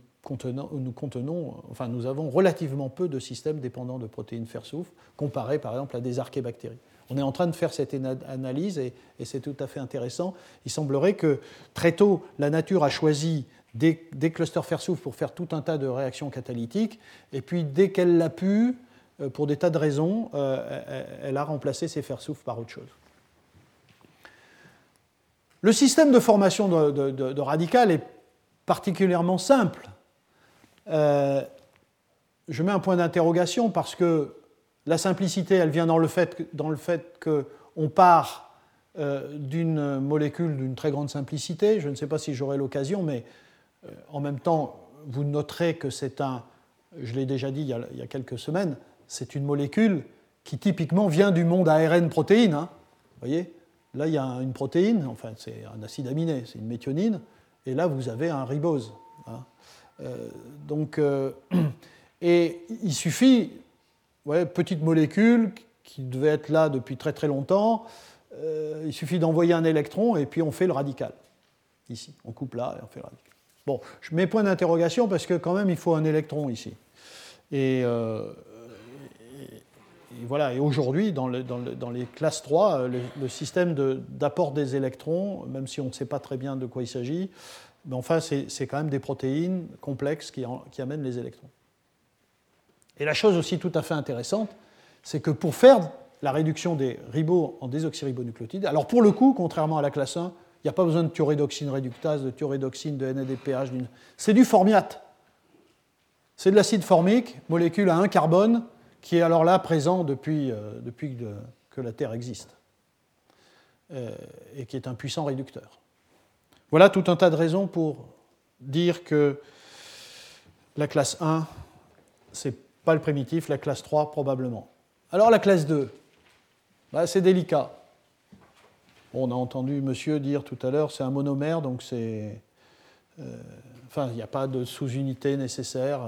avons relativement peu de systèmes dépendants de protéines fer-soufre, comparé par exemple à des archébactéries. On est en train de faire cette analyse et c'est tout à fait intéressant. Il semblerait que très tôt, la nature a choisi des clusters fer-soufre pour faire tout un tas de réactions catalytiques, et puis dès qu'elle l'a pu, pour des tas de raisons, elle a remplacé ces fer-soufre par autre chose. Le système de formation de radical est particulièrement simple. Je mets un point d'interrogation parce que la simplicité, elle vient dans le fait qu'on part d'une molécule d'une très grande simplicité. Je ne sais pas si j'aurai l'occasion, mais en même temps, vous noterez que je l'ai déjà dit il y a quelques semaines, c'est une molécule qui typiquement vient du monde ARN-protéine. Hein. Vous voyez ? Là, il y a une protéine, enfin c'est un acide aminé, c'est une méthionine, et là, vous avez un ribose. Hein. Et il suffit, petite molécule qui devait être là depuis très très longtemps, il suffit d'envoyer un électron et puis on fait le radical. Ici, on coupe là et on fait le radical. Bon, je mets point d'interrogation parce que quand même il faut un électron ici. Et voilà, et aujourd'hui, dans les classes 3, le système d'apport des électrons, même si on ne sait pas très bien de quoi il s'agit, mais enfin, c'est quand même des protéines complexes qui amènent les électrons. Et la chose aussi tout à fait intéressante, c'est que pour faire la réduction des ribos en désoxyribonucléotides, alors pour le coup, contrairement à la classe 1, il n'y a pas besoin de thiorédoxine réductase, de thiorédoxine, de NADPH, c'est du formiate. C'est de l'acide formique, molécule à 1 carbone, qui est alors là présent depuis que la Terre existe, et qui est un puissant réducteur. Voilà tout un tas de raisons pour dire que la classe 1, c'est pas le primitif, la classe 3 probablement. Alors la classe 2, c'est délicat. Bon, on a entendu monsieur dire tout à l'heure, c'est un monomère, donc c'est... il n'y a pas de sous-unité nécessaire.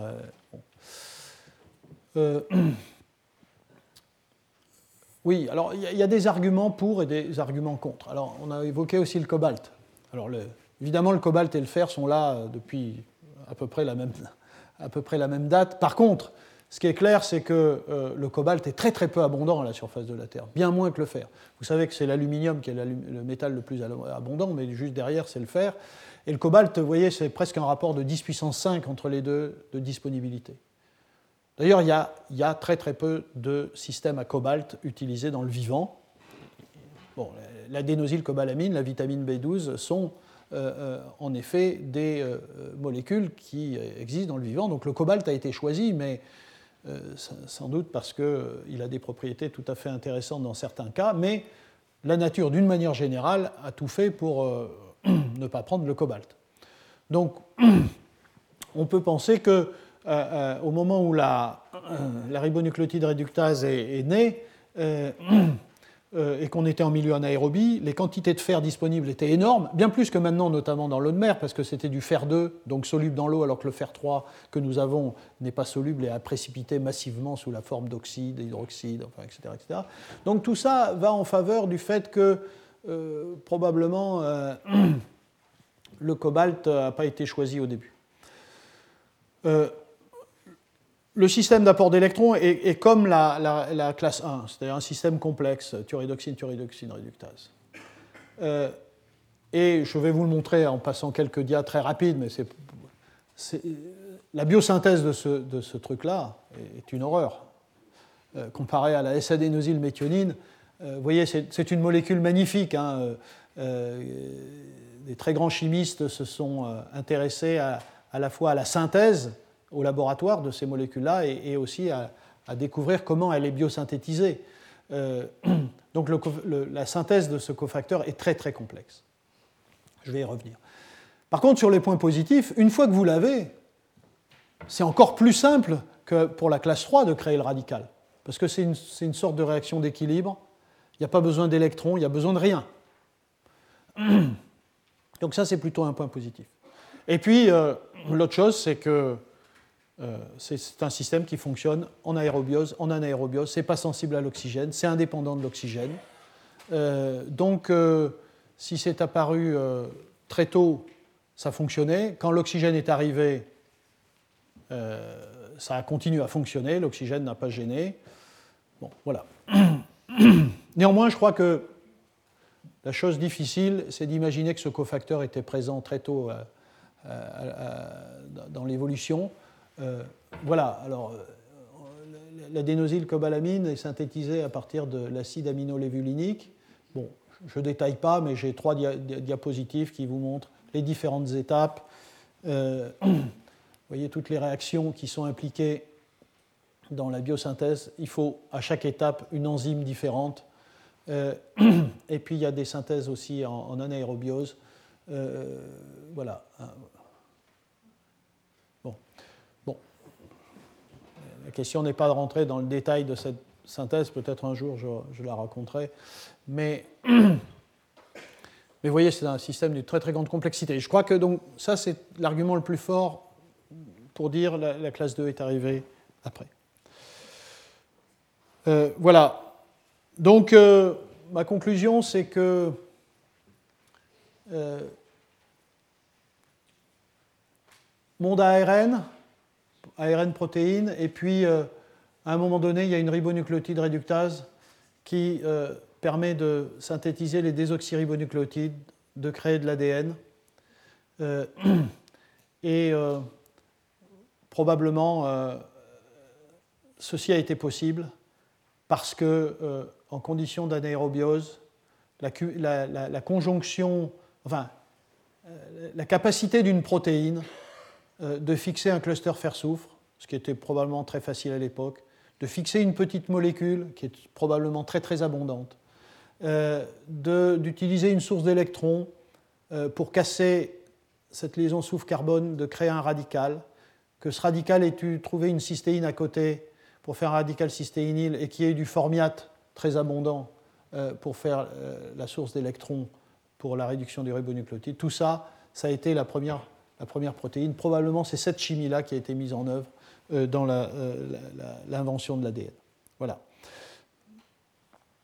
Oui, alors il y a des arguments pour et des arguments contre. Alors, on a évoqué aussi le cobalt. Alors, évidemment, le cobalt et le fer sont là depuis à peu près la même date. Par contre, ce qui est clair, c'est que le cobalt est très très peu abondant à la surface de la Terre, bien moins que le fer. Vous savez que c'est l'aluminium qui est le métal le plus abondant, mais juste derrière, c'est le fer. Et le cobalt, vous voyez, c'est presque un rapport de 10 puissance 5 entre les deux de disponibilité. D'ailleurs, il y a très très peu de systèmes à cobalt utilisés dans le vivant. Bon, l'adénosylcobalamine, la vitamine B12 sont en effet des molécules qui existent dans le vivant. Donc le cobalt a été choisi, mais sans doute parce qu'il a des propriétés tout à fait intéressantes dans certains cas, mais la nature, d'une manière générale, a tout fait pour ne pas prendre le cobalt. Donc on peut penser que au moment où la ribonucléotide réductase est née et qu'on était en milieu anaérobie, les quantités de fer disponibles étaient énormes, bien plus que maintenant, notamment dans l'eau de mer, parce que c'était du fer 2, donc soluble dans l'eau, alors que le fer 3 que nous avons n'est pas soluble et a précipité massivement sous la forme d'oxyde, d'hydroxyde, enfin, etc., etc. Donc tout ça va en faveur du fait que probablement le cobalt n'a pas été choisi au début. Le système d'apport d'électrons est comme la classe 1, c'est-à-dire un système complexe, thiorédoxine, réductase. Et je vais vous le montrer en passant quelques dias très rapides, mais la biosynthèse de ce truc-là est une horreur. Comparé à la S-adénosylméthionine, vous voyez, c'est une molécule magnifique. Hein, des très grands chimistes se sont intéressés à la fois à la synthèse au laboratoire de ces molécules-là et aussi à découvrir comment elle est biosynthétisée. Donc la synthèse de ce cofacteur est très très complexe. Je vais y revenir. Par contre, sur les points positifs, une fois que vous l'avez, c'est encore plus simple que pour la classe 3 de créer le radical, parce que c'est une sorte de réaction d'équilibre. Il n'y a pas besoin d'électrons, il n'y a besoin de rien. Donc ça, c'est plutôt un point positif. Et puis, l'autre chose, c'est que c'est un système qui fonctionne en aérobiose, en anaérobiose, c'est pas sensible à l'oxygène, c'est indépendant de l'oxygène. Donc, si c'est apparu très tôt, ça fonctionnait. Quand l'oxygène est arrivé, ça a continué à fonctionner, l'oxygène n'a pas gêné. Bon, voilà. Néanmoins, je crois que la chose difficile, c'est d'imaginer que ce cofacteur était présent très tôt dans l'évolution. Voilà, alors l'adénosylcobalamine est synthétisée à partir de l'acide aminolévulinique. Bon, je ne détaille pas, mais j'ai 3 diapositives qui vous montrent les différentes étapes. Vous voyez toutes les réactions qui sont impliquées dans la biosynthèse. Il faut à chaque étape une enzyme différente. Et puis il y a des synthèses aussi en anaérobiose. Voilà. La question n'est pas de rentrer dans le détail de cette synthèse, peut-être un jour je la raconterai, mais vous voyez, c'est un système d'une très très grande complexité. Je crois que donc, ça, c'est l'argument le plus fort pour dire la classe 2 est arrivée après. Voilà. Donc, ma conclusion, c'est que monde ARN protéine, et puis à un moment donné, il y a une ribonucléotide réductase qui permet de synthétiser les désoxyribonucléotides, de créer de l'ADN. Et probablement, ceci a été possible parce que, en conditions d'anaérobiose, la conjonction, enfin, la capacité d'une protéine de fixer un cluster fer-soufre, ce qui était probablement très facile à l'époque, de fixer une petite molécule qui est probablement très très abondante, d'utiliser une source d'électrons pour casser cette liaison soufre-carbone, de créer un radical, que ce radical ait trouvé une cystéine à côté pour faire un radical cystéinyl et qu'il y ait du formiate très abondant pour faire la source d'électrons pour la réduction du ribonucléotide. Tout ça, ça a été la première protéine. Probablement, c'est cette chimie-là qui a été mise en œuvre dans l'invention de l'ADN. Voilà.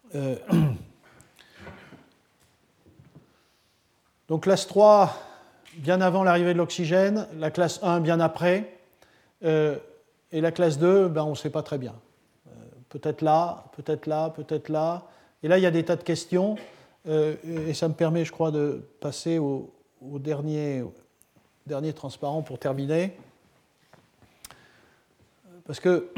Donc classe 3, bien avant l'arrivée de l'oxygène, la classe 1 bien après, et la classe 2, ben, on ne sait pas très bien. Peut-être là, peut-être là, peut-être là. Et là, il y a des tas de questions, et ça me permet, je crois, de passer au dernier transparent pour terminer. Parce que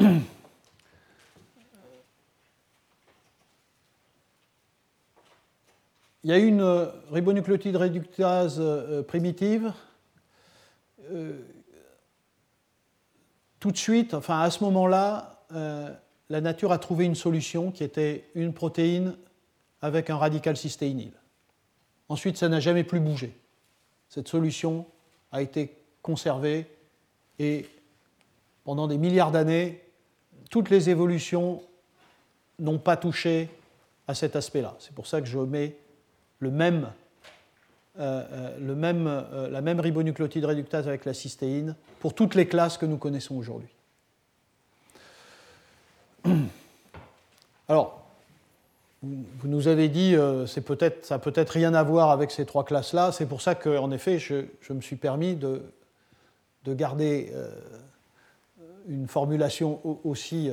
il y a une ribonucléotide réductase primitive. Tout de suite, enfin à ce moment-là, la nature a trouvé une solution qui était une protéine avec un radical cystéinyle. Ensuite, ça n'a jamais plus bougé. Cette solution a été conservée et pendant des milliards d'années, toutes les évolutions n'ont pas touché à cet aspect-là. C'est pour ça que je mets la même ribonucléotide réductase avec la cystéine pour toutes les classes que nous connaissons aujourd'hui. Alors, vous nous avez dit ça a peut-être rien à voir avec ces trois classes-là. C'est pour ça qu'en effet, je me suis permis de garder une formulation aussi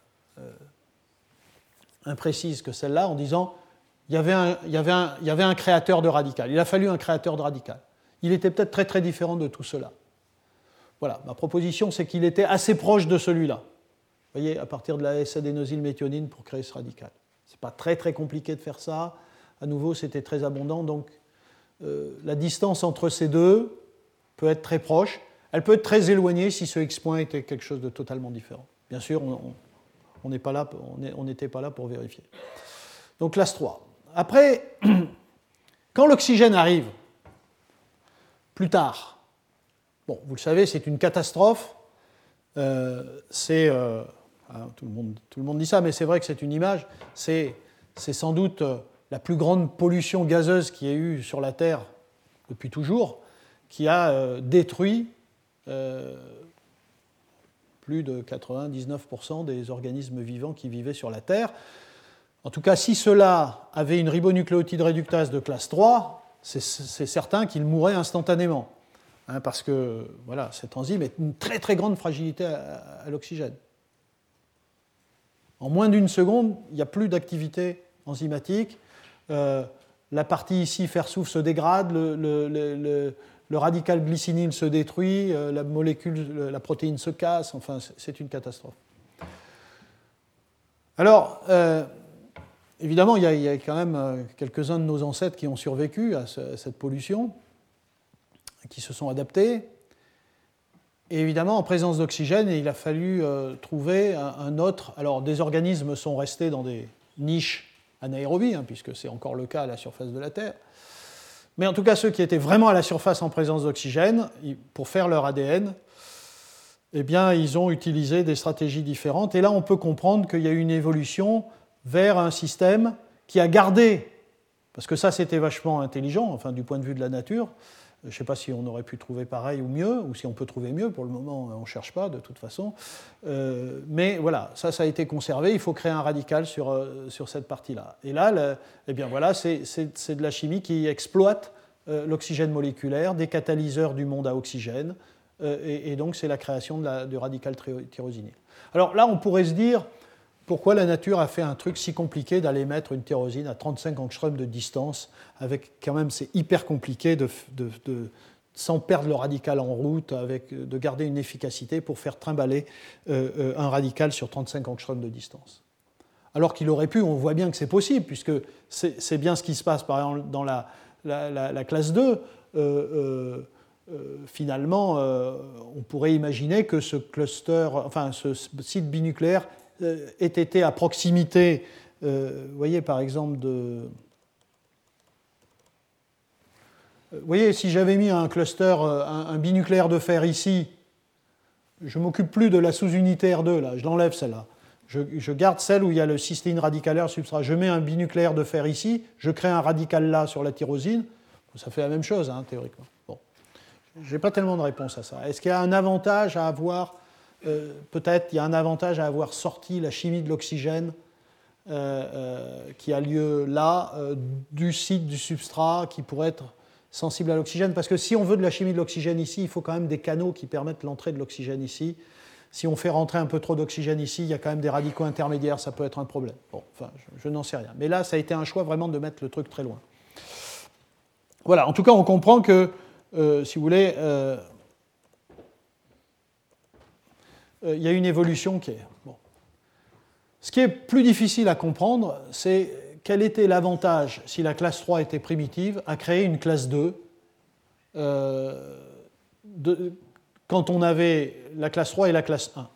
imprécise que celle-là en disant il y avait un créateur de radical. Il a fallu un créateur de radical. Il était peut-être très très différent de tout cela. Voilà, ma proposition, c'est qu'il était assez proche de celui-là. Vous voyez, à partir de la S-adénosylméthionine pour créer ce radical. Ce n'est pas très très compliqué de faire ça. À nouveau, c'était très abondant. Donc, la distance entre ces deux peut être très proche. Elle peut être très éloignée si ce X point était quelque chose de totalement différent. Bien sûr, on n'était pas là pour vérifier. Donc, classe 3. Après, quand l'oxygène arrive, plus tard, bon, vous le savez, c'est une catastrophe. Tout le monde dit ça, mais c'est vrai que c'est une image. C'est sans doute la plus grande pollution gazeuse qu'il y ait eu sur la Terre depuis toujours, qui a détruit plus de 99% des organismes vivants qui vivaient sur la Terre. En tout cas, si cela avait une ribonucléotide réductase de classe 3, c'est certain qu'il mourrait instantanément. Parce que voilà, cette enzyme est une très très grande fragilité à l'oxygène. En moins d'une seconde, il n'y a plus d'activité enzymatique. La partie ici, fer-soufre, se dégrade, le radical glycinyle se détruit, la protéine se casse, enfin, c'est une catastrophe. Alors, évidemment, il y a quand même quelques-uns de nos ancêtres qui ont survécu à cette pollution, qui se sont adaptés. Et évidemment, en présence d'oxygène, il a fallu trouver un autre. Alors, des organismes sont restés dans des niches anaérobies, puisque c'est encore le cas à la surface de la Terre. Mais en tout cas, ceux qui étaient vraiment à la surface en présence d'oxygène, pour faire leur ADN, eh bien, ils ont utilisé des stratégies différentes. Et là, on peut comprendre qu'il y a eu une évolution vers un système qui a gardé, parce que ça, c'était vachement intelligent, enfin, du point de vue de la nature. Je ne sais pas si on aurait pu trouver pareil ou mieux, ou si on peut trouver mieux. Pour le moment, on ne cherche pas, de toute façon. Mais voilà, ça a été conservé. Il faut créer un radical sur cette partie-là. Et là, eh bien voilà, c'est de la chimie qui exploite l'oxygène moléculaire, des catalyseurs du monde à oxygène, et donc c'est la création du radical tyrosinyl. Alors là, on pourrait se dire, pourquoi la nature a fait un truc si compliqué d'aller mettre une tyrosine à 35 angstroms de distance, avec quand même, c'est hyper compliqué sans perdre le radical en route, de garder une efficacité pour faire trimballer un radical sur 35 angstroms de distance. Alors qu'il aurait pu, on voit bien que c'est possible, puisque c'est bien ce qui se passe, par exemple, dans la classe 2. Finalement, on pourrait imaginer que ce cluster, enfin ce site binucléaire ait été à proximité, vous voyez par exemple vous voyez, si j'avais mis un cluster, un binucléaire de fer ici, je ne m'occupe plus de la sous-unité R2, là, je l'enlève celle-là. Je garde celle où il y a le cystéine radicalaire substrat. Je mets un binucléaire de fer ici, je crée un radical là sur la tyrosine, ça fait la même chose, théoriquement. Bon. Je n'ai pas tellement de réponse à ça. Est-ce qu'il y a un avantage à avoir peut-être il y a un avantage à avoir sorti la chimie de l'oxygène qui a lieu là, du site du substrat qui pourrait être sensible à l'oxygène. Parce que si on veut de la chimie de l'oxygène ici, il faut quand même des canaux qui permettent l'entrée de l'oxygène ici. Si on fait rentrer un peu trop d'oxygène ici, il y a quand même des radicaux intermédiaires, ça peut être un problème. Bon, enfin, je n'en sais rien. Mais là, ça a été un choix vraiment de mettre le truc très loin. Voilà, en tout cas, on comprend que, si vous voulez, il y a une évolution qui est... Bon. Ce qui est plus difficile à comprendre, c'est quel était l'avantage, si la classe 3 était primitive, à créer une classe 2 quand on avait la classe 3 et la classe 1.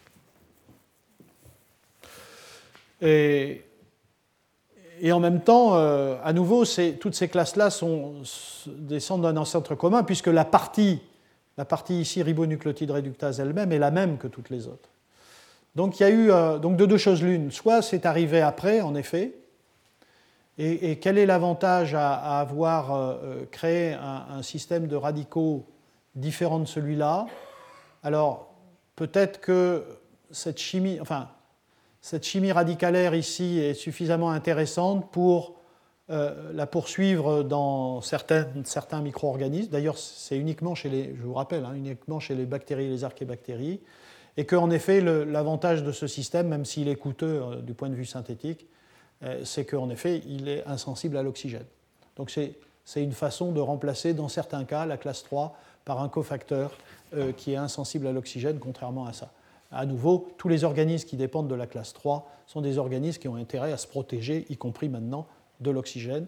Et en même temps, à nouveau, toutes ces classes-là descendent d'un ancêtre commun, puisque la partie ici, ribonucléotide réductase elle-même, est la même que toutes les autres. Donc il y a eu donc de deux choses l'une. Soit c'est arrivé après, en effet, et quel est l'avantage à avoir créé un système de radicaux différent de celui-là? Alors, peut-être que cette chimie radicalaire ici est suffisamment intéressante pour la poursuivre dans certains micro-organismes. D'ailleurs, c'est uniquement je vous rappelle, uniquement chez les bactéries et les archébactéries. Et qu'en effet, l'avantage de ce système, même s'il est coûteux du point de vue synthétique, c'est qu'en effet, il est insensible à l'oxygène. Donc c'est une façon de remplacer, dans certains cas, la classe 3 par un cofacteur qui est insensible à l'oxygène, contrairement à ça. À nouveau, tous les organismes qui dépendent de la classe 3 sont des organismes qui ont intérêt à se protéger, y compris maintenant, de l'oxygène.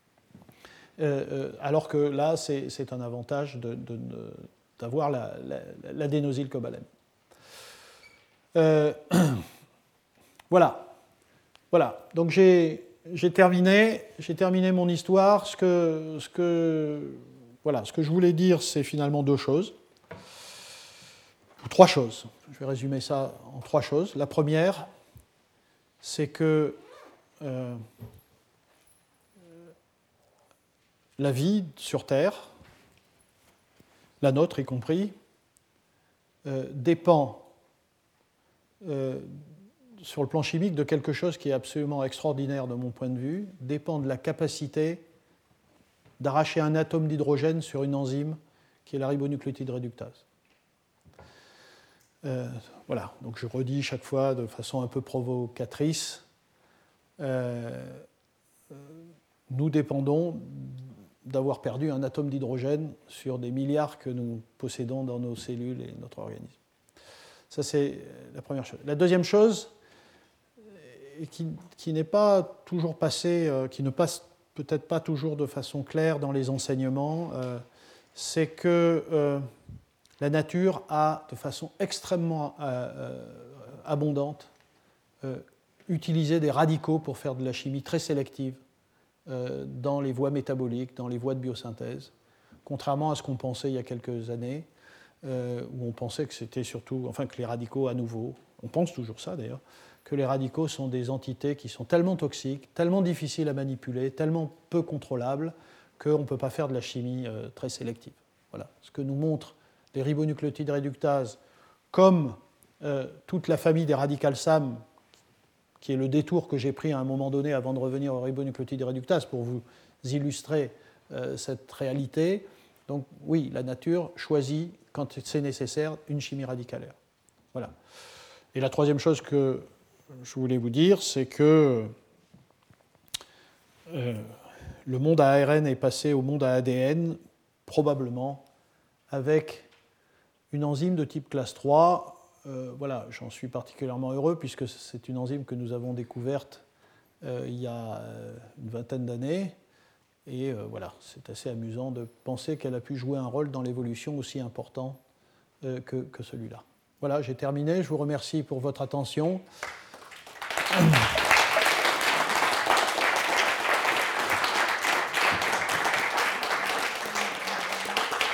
Alors que là, c'est un avantage d'avoir l'adénosylcobalaine. Voilà. Donc j'ai terminé mon histoire. Ce que je voulais dire, c'est finalement deux choses. Trois choses. Je vais résumer ça en trois choses. La première, c'est que la vie sur Terre, la nôtre y compris, dépend sur le plan chimique de quelque chose qui est absolument extraordinaire de mon point de vue, dépend de la capacité d'arracher un atome d'hydrogène sur une enzyme qui est la ribonucléotide réductase. Voilà, donc je redis chaque fois de façon un peu provocatrice, nous dépendons d'avoir perdu un atome d'hydrogène sur des milliards que nous possédons dans nos cellules et notre organisme. Ça, c'est la première chose. La deuxième chose, qui n'est pas toujours passée, qui ne passe peut-être pas toujours de façon claire dans les enseignements, c'est que la nature a, de façon extrêmement abondante, utilisé des radicaux pour faire de la chimie très sélective dans les voies métaboliques, dans les voies de biosynthèse, contrairement à ce qu'on pensait il y a quelques années, où on pensait que c'était surtout, que les radicaux, à nouveau, on pense toujours ça d'ailleurs, que les radicaux sont des entités qui sont tellement toxiques, tellement difficiles à manipuler, tellement peu contrôlables, qu'on ne peut pas faire de la chimie très sélective. Voilà. Ce que nous montrent les ribonucléotides réductases, comme toute la famille des radicales SAM, qui est le détour que j'ai pris à un moment donné avant de revenir aux ribonucléotides réductases pour vous illustrer cette réalité. Donc oui, la nature choisit, quand c'est nécessaire, une chimie radicalaire. Voilà. Et la troisième chose que je voulais vous dire, c'est que le monde à ARN est passé au monde à ADN, probablement avec une enzyme de type classe 3. Voilà, j'en suis particulièrement heureux, puisque c'est une enzyme que nous avons découverte il y a une vingtaine d'années. Et voilà, c'est assez amusant de penser qu'elle a pu jouer un rôle dans l'évolution aussi important que celui-là. Voilà, j'ai terminé. Je vous remercie pour votre attention.